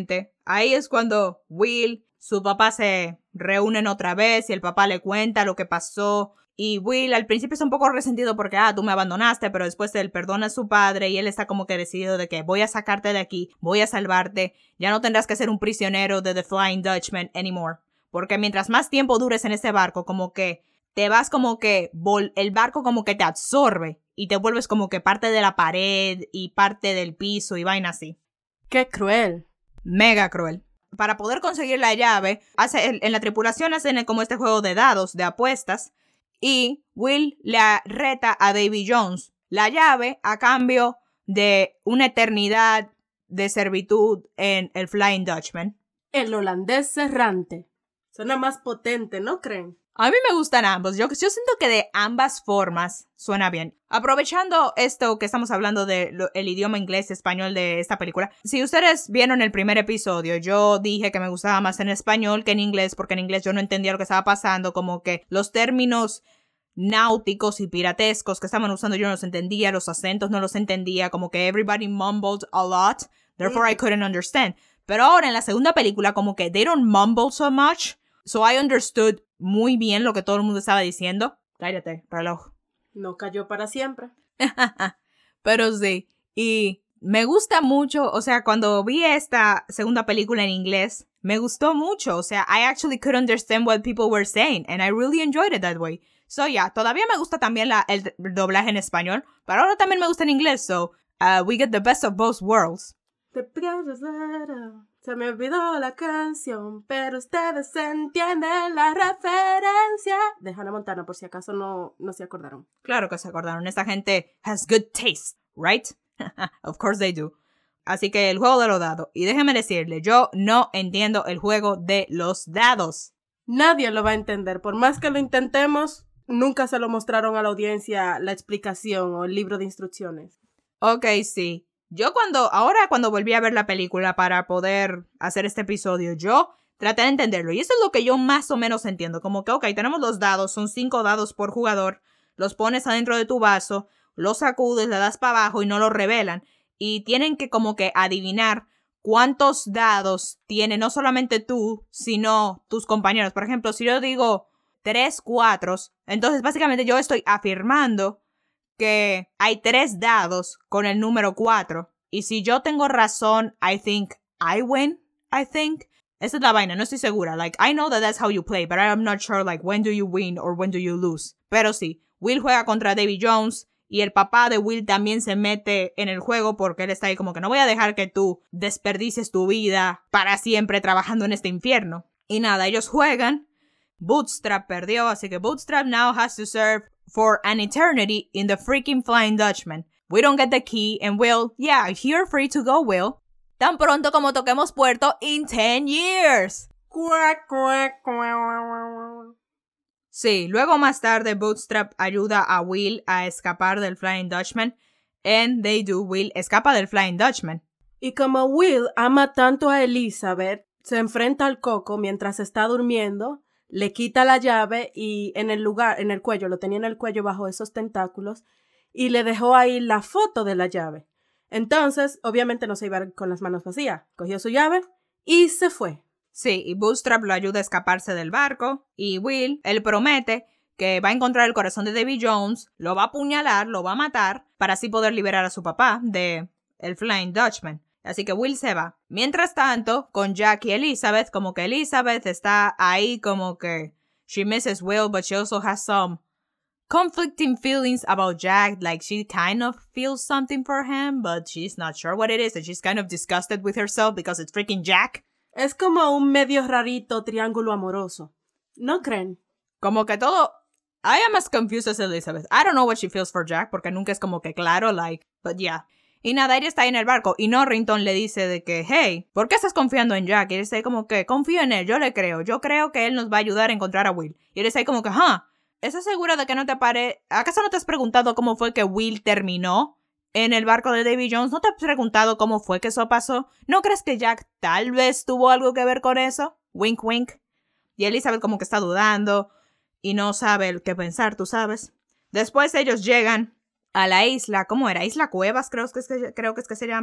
ahí es cuando Will, su papá se reúnen otra vez y el papá le cuenta lo que pasó. Y Will al principio está un poco resentido porque, tú me abandonaste, pero después él perdona a su padre y él está como que decidido de que voy a sacarte de aquí, voy a salvarte, ya no tendrás que ser un prisionero de The Flying Dutchman anymore. Porque mientras más tiempo dures en ese barco, como que te vas como que, el barco como que te absorbe y te vuelves como que parte de la pared y parte del piso y vaina así. ¡Qué cruel! Mega cruel. Para poder conseguir la llave, en la tripulación hacen como este juego de dados, de apuestas. Y Will le reta a Davy Jones la llave a cambio de una eternidad de servitud en el Flying Dutchman. El holandés errante. Suena más potente, ¿no creen? A mí me gustan ambos. Yo siento que de ambas formas suena bien. Aprovechando esto que estamos hablando del idioma inglés y español de esta película, si ustedes vieron el primer episodio, yo dije que me gustaba más en español que en inglés, porque en inglés yo no entendía lo que estaba pasando, como que los términos náuticos y piratescos que estaban usando yo no los entendía, los acentos no los entendía, como que everybody mumbled a lot, therefore I couldn't understand. Pero ahora en la segunda película como que they don't mumble so much, so I understood muy bien lo que todo el mundo estaba diciendo. Cállate, reloj. No cayó para siempre. Pero sí, y me gusta mucho, o sea, cuando vi esta segunda película en inglés, me gustó mucho, o sea, I actually could understand what people were saying, and I really enjoyed it that way. So yeah, todavía me gusta también el doblaje en español, pero ahora también me gusta en inglés, so we get the best of both worlds. Se me olvidó la canción, pero ustedes entienden la referencia. De Hannah Montana, por si acaso no se acordaron. Claro que se acordaron. Esta gente has good taste, right? Of course they do. Así que el juego de los dados. Y déjeme decirle, yo no entiendo el juego de los dados. Nadie lo va a entender. Por más que lo intentemos, nunca se lo mostraron a la audiencia la explicación o el libro de instrucciones. Ok, sí. Yo cuando volví a ver la película para poder hacer este episodio, yo traté de entenderlo. Y eso es lo que yo más o menos entiendo. Como que, ok, tenemos los dados, son 5 dados por jugador. Los pones adentro de tu vaso, los sacudes, le das para abajo y no los revelan. Y tienen que como que adivinar cuántos dados tiene no solamente tú, sino tus compañeros. Por ejemplo, si yo digo 3 4s, entonces básicamente yo estoy afirmando que hay 3 dados con el número 4. Y si yo tengo razón, I think I win, I think. Esa es la vaina, no estoy segura. Like, I know that that's how you play, but I'm not sure, like, when do you win or when do you lose. Pero sí, Will juega contra Davy Jones y el papá de Will también se mete en el juego porque él está ahí como que no voy a dejar que tú desperdicies tu vida para siempre trabajando en este infierno. Y nada, ellos juegan. Bootstrap perdió, así que Bootstrap now has to serve for an eternity in the freaking Flying Dutchman. We don't get the key, and Will, yeah, you're free to go, Will. Tan pronto como toquemos puerto in 10 years. Sí, luego más tarde Bootstrap ayuda a Will a escapar del Flying Dutchman, and they do. Will escapa del Flying Dutchman. Y como Will ama tanto a Elizabeth, se enfrenta al coco mientras está durmiendo, le quita la llave y en el cuello, lo tenía en el cuello bajo esos tentáculos, y le dejó ahí la foto de la llave. Entonces, obviamente no se iba con las manos vacías. Cogió su llave y se fue. Sí, y Bootstrap lo ayuda a escaparse del barco, y Will, él promete que va a encontrar el corazón de Davy Jones, lo va a apuñalar, lo va a matar, para así poder liberar a su papá de el Flying Dutchman. Así que Will se va. Mientras tanto, con Jack y Elizabeth, como que Elizabeth está ahí como que she misses Will, but she also has some conflicting feelings about Jack. Like, she kind of feels something for him, but she's not sure what it is, and she's kind of disgusted with herself because it's freaking Jack. Es como un medio rarito triángulo amoroso. ¿No creen? Como que todo... I am as confused as Elizabeth. I don't know what she feels for Jack, porque nunca es como que claro, like, but yeah. Y nada, ella está ahí en el barco y Norrington le dice de que, hey, ¿por qué estás confiando en Jack? Y él está ahí como que, confío en él, yo creo que él nos va a ayudar a encontrar a Will. Y él está ahí como que, ¿estás segura de que no te ¿Acaso no te has preguntado cómo fue que Will terminó en el barco de Davy Jones? ¿No te has preguntado cómo fue que eso pasó? ¿No crees que Jack tal vez tuvo algo que ver con eso? Wink, wink. Y Elizabeth como que está dudando y no sabe qué pensar, tú sabes. Después ellos llegan a la isla, ¿cómo era? Isla Cuevas, creo que es que se llama.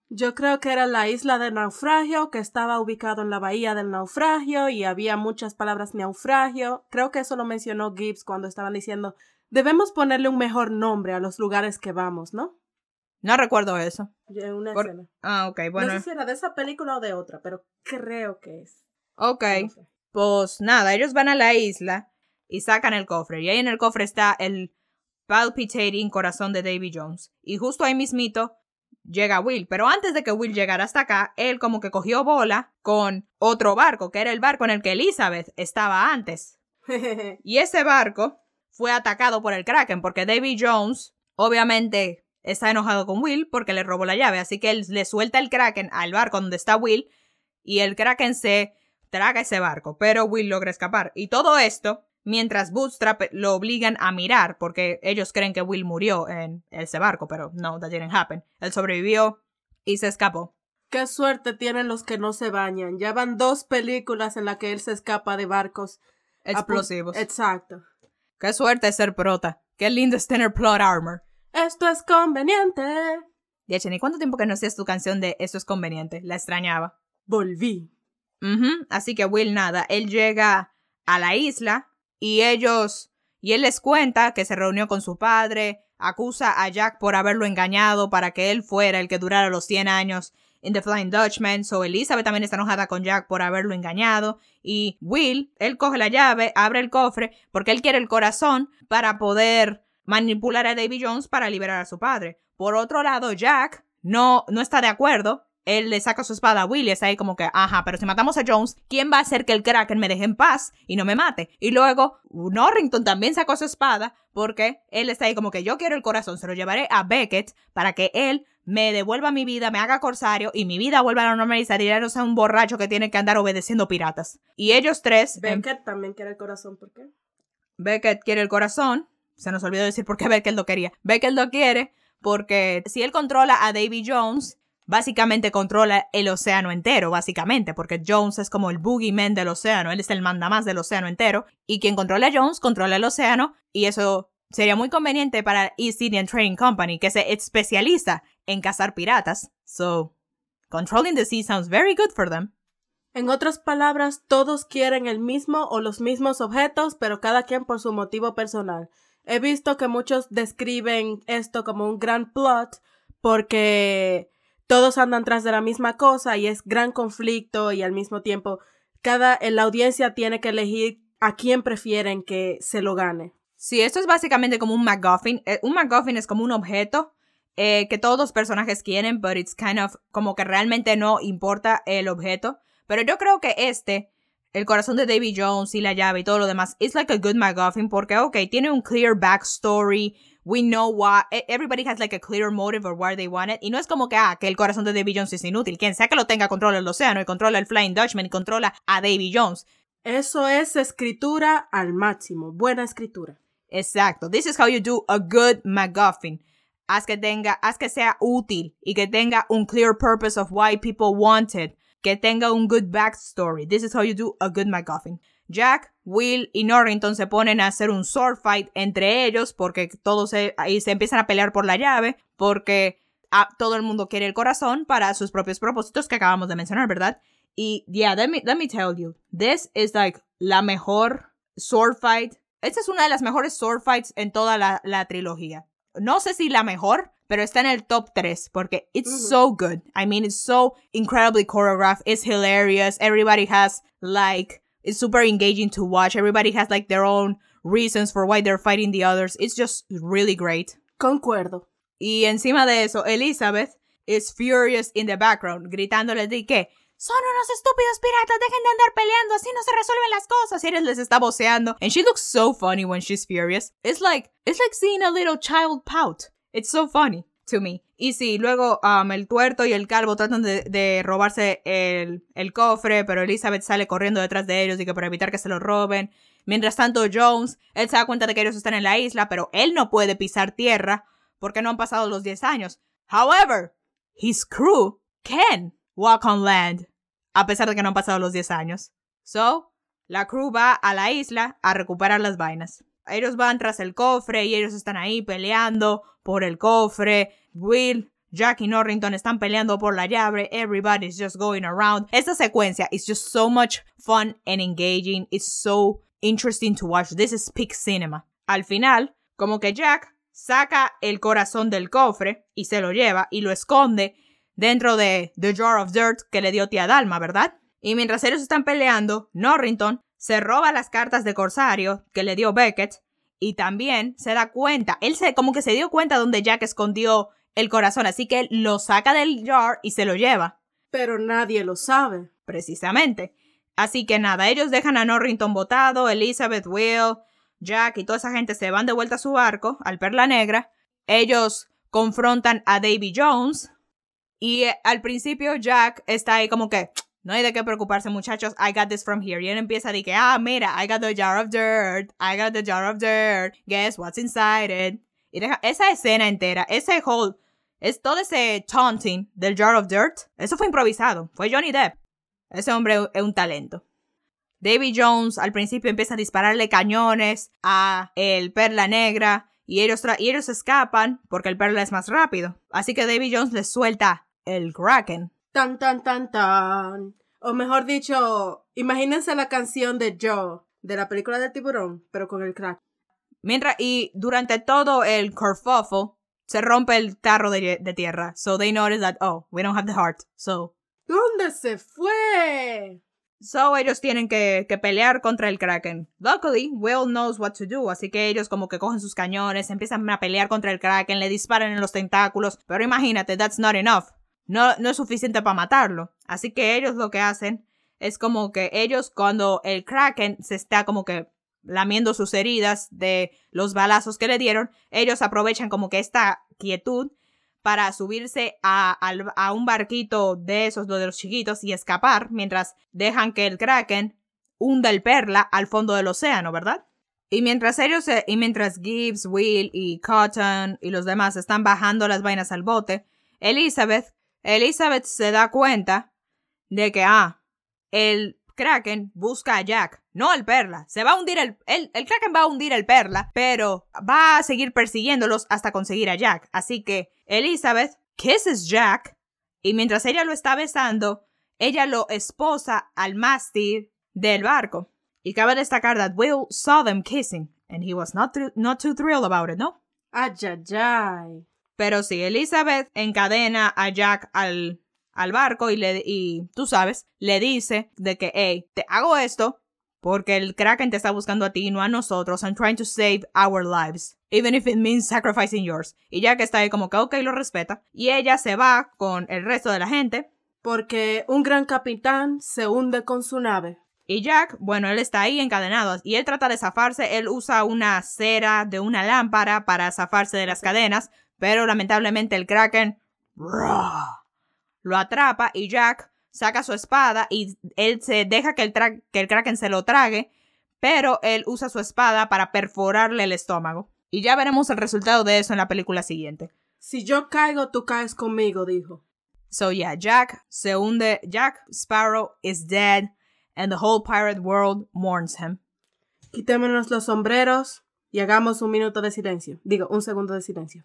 Yo creo que era la isla del naufragio, que estaba ubicado en la bahía del naufragio y había muchas palabras naufragio. Creo que eso lo mencionó Gibbs cuando estaban diciendo, debemos ponerle un mejor nombre a los lugares que vamos, ¿no? No recuerdo eso. En una escena. Ok, bueno. No sé si era de esa película o de otra, pero creo que es. Ok, No sé. pues nada, ellos van a la isla y sacan el cofre. Y ahí en el cofre está el palpitating corazón de Davy Jones. Y justo ahí mismito llega Will. Pero antes de que Will llegara hasta acá, él como que cogió bola con otro barco, que era el barco en el que Elizabeth estaba antes. Y ese barco fue atacado por el Kraken, porque Davy Jones, obviamente, está enojado con Will porque le robó la llave. Así que él le suelta el Kraken al barco donde está Will y el Kraken se traga ese barco. Pero Will logra escapar. Y todo esto mientras Bootstrap lo obligan a mirar porque ellos creen que Will murió en ese barco, pero no, that didn't happen. Él sobrevivió y se escapó. Qué suerte tienen los que no se bañan. Ya van 2 películas en las que él se escapa de barcos explosivos. Exacto. Qué suerte ser prota. Qué lindo es tener plot armor. Esto es conveniente. Diachen, ¿y cuánto tiempo que no hacías tu canción de Esto es conveniente? La extrañaba. Volví. Así que Will nada, él llega a la isla y él les cuenta que se reunió con su padre, acusa a Jack por haberlo engañado para que él fuera el que durara los 100 años en The Flying Dutchman. So Elizabeth también está enojada con Jack por haberlo engañado. Y Will, él coge la llave, abre el cofre porque él quiere el corazón para poder manipular a Davy Jones para liberar a su padre. Por otro lado, Jack no está de acuerdo. Él le saca su espada a Will y está ahí como que, ajá, pero si matamos a Jones, ¿quién va a hacer que el Kraken me deje en paz y no me mate? Y luego Norrington también sacó su espada porque él está ahí como que yo quiero el corazón, se lo llevaré a Beckett para que él me devuelva mi vida, me haga corsario y mi vida vuelva a la normalidad y ya no sea un borracho que tiene que andar obedeciendo piratas. Y ellos tres... Beckett también quiere el corazón, ¿por qué? Beckett quiere el corazón. Se nos olvidó decir por qué Beckett lo quería. Beckett lo quiere porque si él controla a Davy Jones, básicamente controla el océano entero, básicamente, porque Jones es como el boogeyman del océano, él es el mandamás del océano entero, y quien controla a Jones controla el océano, y eso sería muy conveniente para East Indian Trading Company, que se especializa en cazar piratas. So, controlling the sea sounds very good for them. En otras palabras, todos quieren el mismo o los mismos objetos, pero cada quien por su motivo personal. He visto que muchos describen esto como un gran plot, porque todos andan tras de la misma cosa y es gran conflicto y al mismo tiempo la audiencia tiene que elegir a quién prefieren que se lo gane. Sí, esto es básicamente como un MacGuffin. Un MacGuffin es como un objeto que todos los personajes quieren, but it's kind of como que realmente no importa el objeto. Pero yo creo que el corazón de Davy Jones y la llave y todo lo demás, it's like a good MacGuffin porque, okay, tiene un clear backstory. We know why. Everybody has like a clear motive or why they want it. Y no es como que el corazón de Davy Jones es inútil. Quien sea que lo tenga controla el océano y controla el Flying Dutchman y controla a Davy Jones. Eso es escritura al máximo. Buena escritura. Exacto. This is how you do a good MacGuffin. Haz que sea útil y que tenga un clear purpose of why people want it. Que tenga un good backstory. This is how you do a good MacGuffin. Jack, Will y Norrington se ponen a hacer un sword fight entre ellos porque todos ahí se empiezan a pelear por la llave porque todo el mundo quiere el corazón para sus propios propósitos que acabamos de mencionar, ¿verdad? Y yeah, let me tell you, this is like la mejor sword fight. Esta es una de las mejores sword fights en toda la trilogía. No sé si la mejor, pero está en el top 3 porque it's so good. I mean, it's so incredibly choreographed. It's hilarious. Everybody has like... It's super engaging to watch. Everybody has like their own reasons for why they're fighting the others. It's just really great. Concuerdo. Y encima de eso, Elizabeth is furious in the background, gritándole de que son unos estúpidos piratas, dejen de andar peleando, así no se resuelven las cosas. Y ella les está voceando. And she looks so funny when she's furious. It's like seeing a little child pout. It's so funny to me. Y sí, luego el tuerto y el calvo tratan de robarse el cofre, pero Elizabeth sale corriendo detrás de ellos y que para evitar que se lo roben. Mientras tanto, Jones, él se da cuenta de que ellos están en la isla, pero él no puede pisar tierra porque no han pasado los 10 años. However, his crew can walk on land, a pesar de que no han pasado los 10 años. So, la crew va a la isla a recuperar las vainas. Ellos van tras el cofre y ellos están ahí peleando por el cofre. Will Jack y Norrington están peleando por la llave. Everybody's just going around. Esta secuencia is just so much fun and engaging. It's so interesting to watch. This is peak cinema. Al final, como que Jack saca el corazón del cofre y se lo lleva y lo esconde dentro de The Jar of Dirt que le dio tía Dalma, ¿verdad? Y mientras ellos están peleando, Norrington se roba las cartas de corsario que le dio Beckett y también se da cuenta, como que se dio cuenta donde Jack escondió el corazón, así que él lo saca del jar y se lo lleva. Pero nadie lo sabe. Precisamente. Así que nada, ellos dejan a Norrington botado, Elizabeth, Will, Jack y toda esa gente se van de vuelta a su barco, al Perla Negra. Ellos confrontan a Davy Jones y al principio Jack está ahí como que... No hay de qué preocuparse, muchachos. I got this from here. Y él empieza a decir que, mira, I got the jar of dirt. I got the jar of dirt. Guess what's inside it. Y esa escena entera, todo ese taunting del jar of dirt, eso fue improvisado. Fue Johnny Depp. Ese hombre es un talento. Davy Jones al principio empieza a dispararle cañones a el Perla Negra. Y ellos escapan porque el Perla es más rápido. Así que Davy Jones les suelta el Kraken. Tan, tan, tan, tan. O mejor dicho, imagínense la canción de Joe, de la película del tiburón, pero con el crack. Y durante todo el kerfuffle, se rompe el tarro de tierra. So they notice that, we don't have the heart. So. ¿Dónde se fue? So ellos tienen que pelear contra el Kraken. Luckily, Will knows what to do. Así que ellos como que cogen sus cañones, empiezan a pelear contra el Kraken, le disparan en los tentáculos. Pero imagínate, that's not enough. No es suficiente para matarlo. Así que ellos lo que hacen es como que ellos cuando el Kraken se está como que lamiendo sus heridas de los balazos que le dieron, ellos aprovechan como que esta quietud para subirse a un barquito de esos, de los chiquitos, y escapar mientras dejan que el Kraken hunda el Perla al fondo del océano, ¿verdad? Y mientras Gibbs, Will y Cotton y los demás están bajando las vainas al bote, Elizabeth se da cuenta de que, el Kraken busca a Jack, no el Perla. Se va a hundir el Kraken va a hundir el Perla, pero va a seguir persiguiéndolos hasta conseguir a Jack. Así que Elizabeth kisses Jack y mientras ella lo está besando, ella lo esposa al mástil del barco. Y cabe destacar that Will saw them kissing and he was not too thrilled about it, ¿no? Ay, ay, ay. Pero sí, Elizabeth encadena a Jack al barco y tú sabes, le dice de que, hey, te hago esto porque el Kraken te está buscando a ti y no a nosotros. I'm trying to save our lives, even if it means sacrificing yours. Y Jack está ahí como que, ok, lo respeta. Y ella se va con el resto de la gente. Porque un gran capitán se hunde con su nave. Y Jack, bueno, él está ahí encadenado y él trata de zafarse. Él usa una cera de una lámpara para zafarse de las cadenas. Pero lamentablemente el Kraken lo atrapa y Jack saca su espada y él se deja que el Kraken se lo trague, pero él usa su espada para perforarle el estómago. Y ya veremos el resultado de eso en la película siguiente. Si yo caigo, tú caes conmigo, dijo. So yeah, Jack se hunde. Jack Sparrow is dead and the whole pirate world mourns him. Quitémonos los sombreros y hagamos un minuto de silencio. Digo, un segundo de silencio.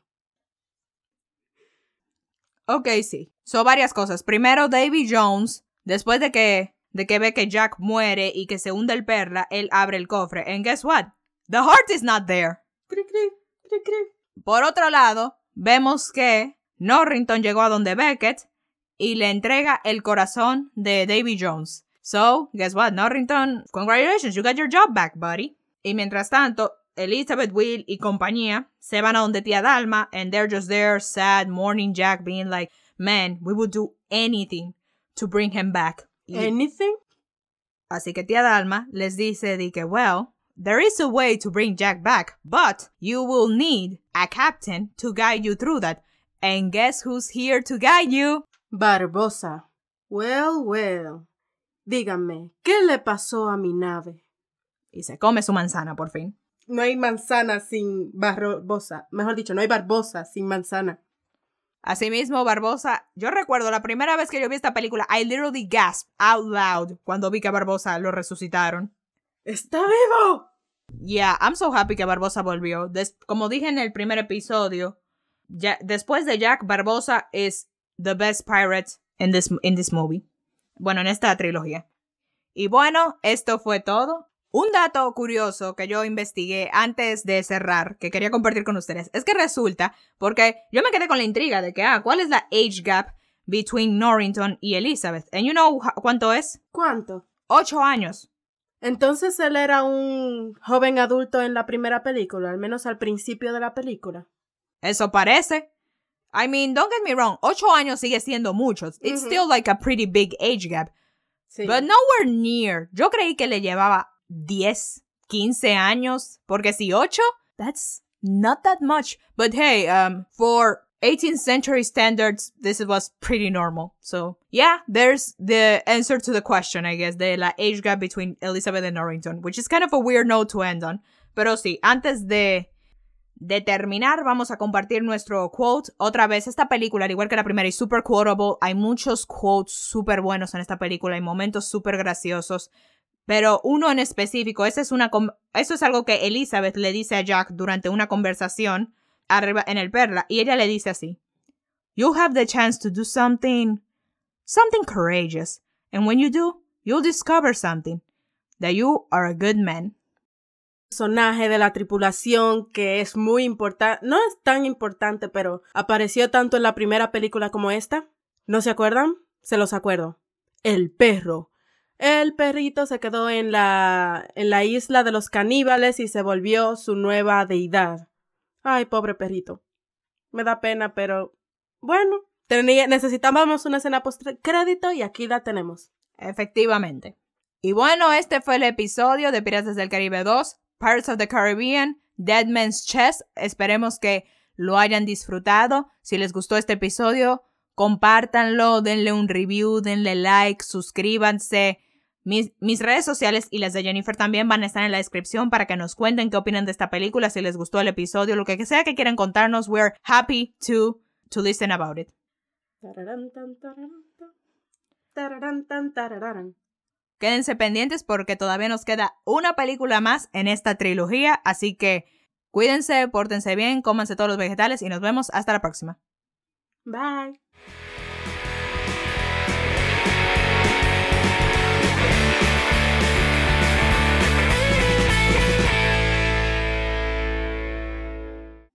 Ok, sí. Son varias cosas. Primero, Davy Jones, después de que ve que Jack muere y que se hunde el Perla, él abre el cofre. And guess what? The heart is not there. Cri, cri, cri, cri. Por otro lado, vemos que Norrington llegó a donde Beckett y le entrega el corazón de Davy Jones. So, guess what? Norrington, congratulations, you got your job back, buddy. Y mientras tanto, Elizabeth, Will y compañía se van a donde tía Dalma and they're just there, sad, mourning Jack, being like, man, we would do anything to bring him back. Anything? Así que tía Dalma les dice de que, well, there is a way to bring Jack back, but you will need a captain to guide you through that. And guess who's here to guide you? Barbosa. Well. Díganme, ¿qué le pasó a mi nave? Y se come su manzana por fin. No hay manzana sin Barbosa. Mejor dicho, no hay Barbosa sin manzana. Asimismo, Barbosa, yo recuerdo la primera vez que yo vi esta película, I literally gasped out loud cuando vi que a Barbosa lo resucitaron. ¡Está vivo! Yeah, I'm so happy que Barbosa volvió. Como dije en el primer episodio, después de Jack, Barbossa is the best pirate in this movie. Bueno, en esta trilogía. Y bueno, esto fue todo. Un dato curioso que yo investigué antes de cerrar, que quería compartir con ustedes, es que resulta, porque yo me quedé con la intriga de que, ¿cuál es la age gap between Norrington y Elizabeth? And you know ¿cuánto es? ¿Cuánto? 8 años. Entonces él era un joven adulto en la primera película, al menos al principio de la película. Eso parece. I mean, don't get me wrong, 8 años sigue siendo mucho. It's still like a pretty big age gap. Sí. But nowhere near. Yo creí que le llevaba 10, 15 años, porque si 8, that's not that much. But hey, for 18th century standards, this was pretty normal. So, yeah, there's the answer to the question, I guess, de la age gap between Elizabeth and Norrington, which is kind of a weird note to end on. Pero sí, antes de terminar, vamos a compartir nuestro quote. Otra vez, esta película, al igual que la primera, es super quotable. Hay muchos quotes super buenos en esta película. Hay momentos super graciosos. Pero uno en específico, eso es algo que Elizabeth le dice a Jack durante una conversación arriba en el Perla. Y ella le dice así: "You have the chance to do something courageous. And when you do, you'll discover something. That you are a good man." Personaje de la tripulación que es muy importante, no es tan importante, pero apareció tanto en la primera película como esta. ¿No se acuerdan? Se los acuerdo. El perro. El perrito se quedó en la isla de los caníbales y se volvió su nueva deidad. Ay, pobre perrito. Me da pena, pero bueno, necesitábamos una escena post-crédito y aquí la tenemos. Efectivamente. Y bueno, este fue el episodio de Piratas del Caribe 2, Pirates of the Caribbean, Dead Man's Chest. Esperemos que lo hayan disfrutado. Si les gustó este episodio, compártanlo, denle un review, denle like, suscríbanse. Mis redes sociales y las de Jennifer también van a estar en la descripción para que nos cuenten qué opinan de esta película, si les gustó el episodio, lo que sea que quieran contarnos. We're happy to listen about it. Quédense pendientes porque todavía nos queda una película más en esta trilogía, así que cuídense, pórtense bien, cómanse todos los vegetales y nos vemos hasta la próxima. Bye.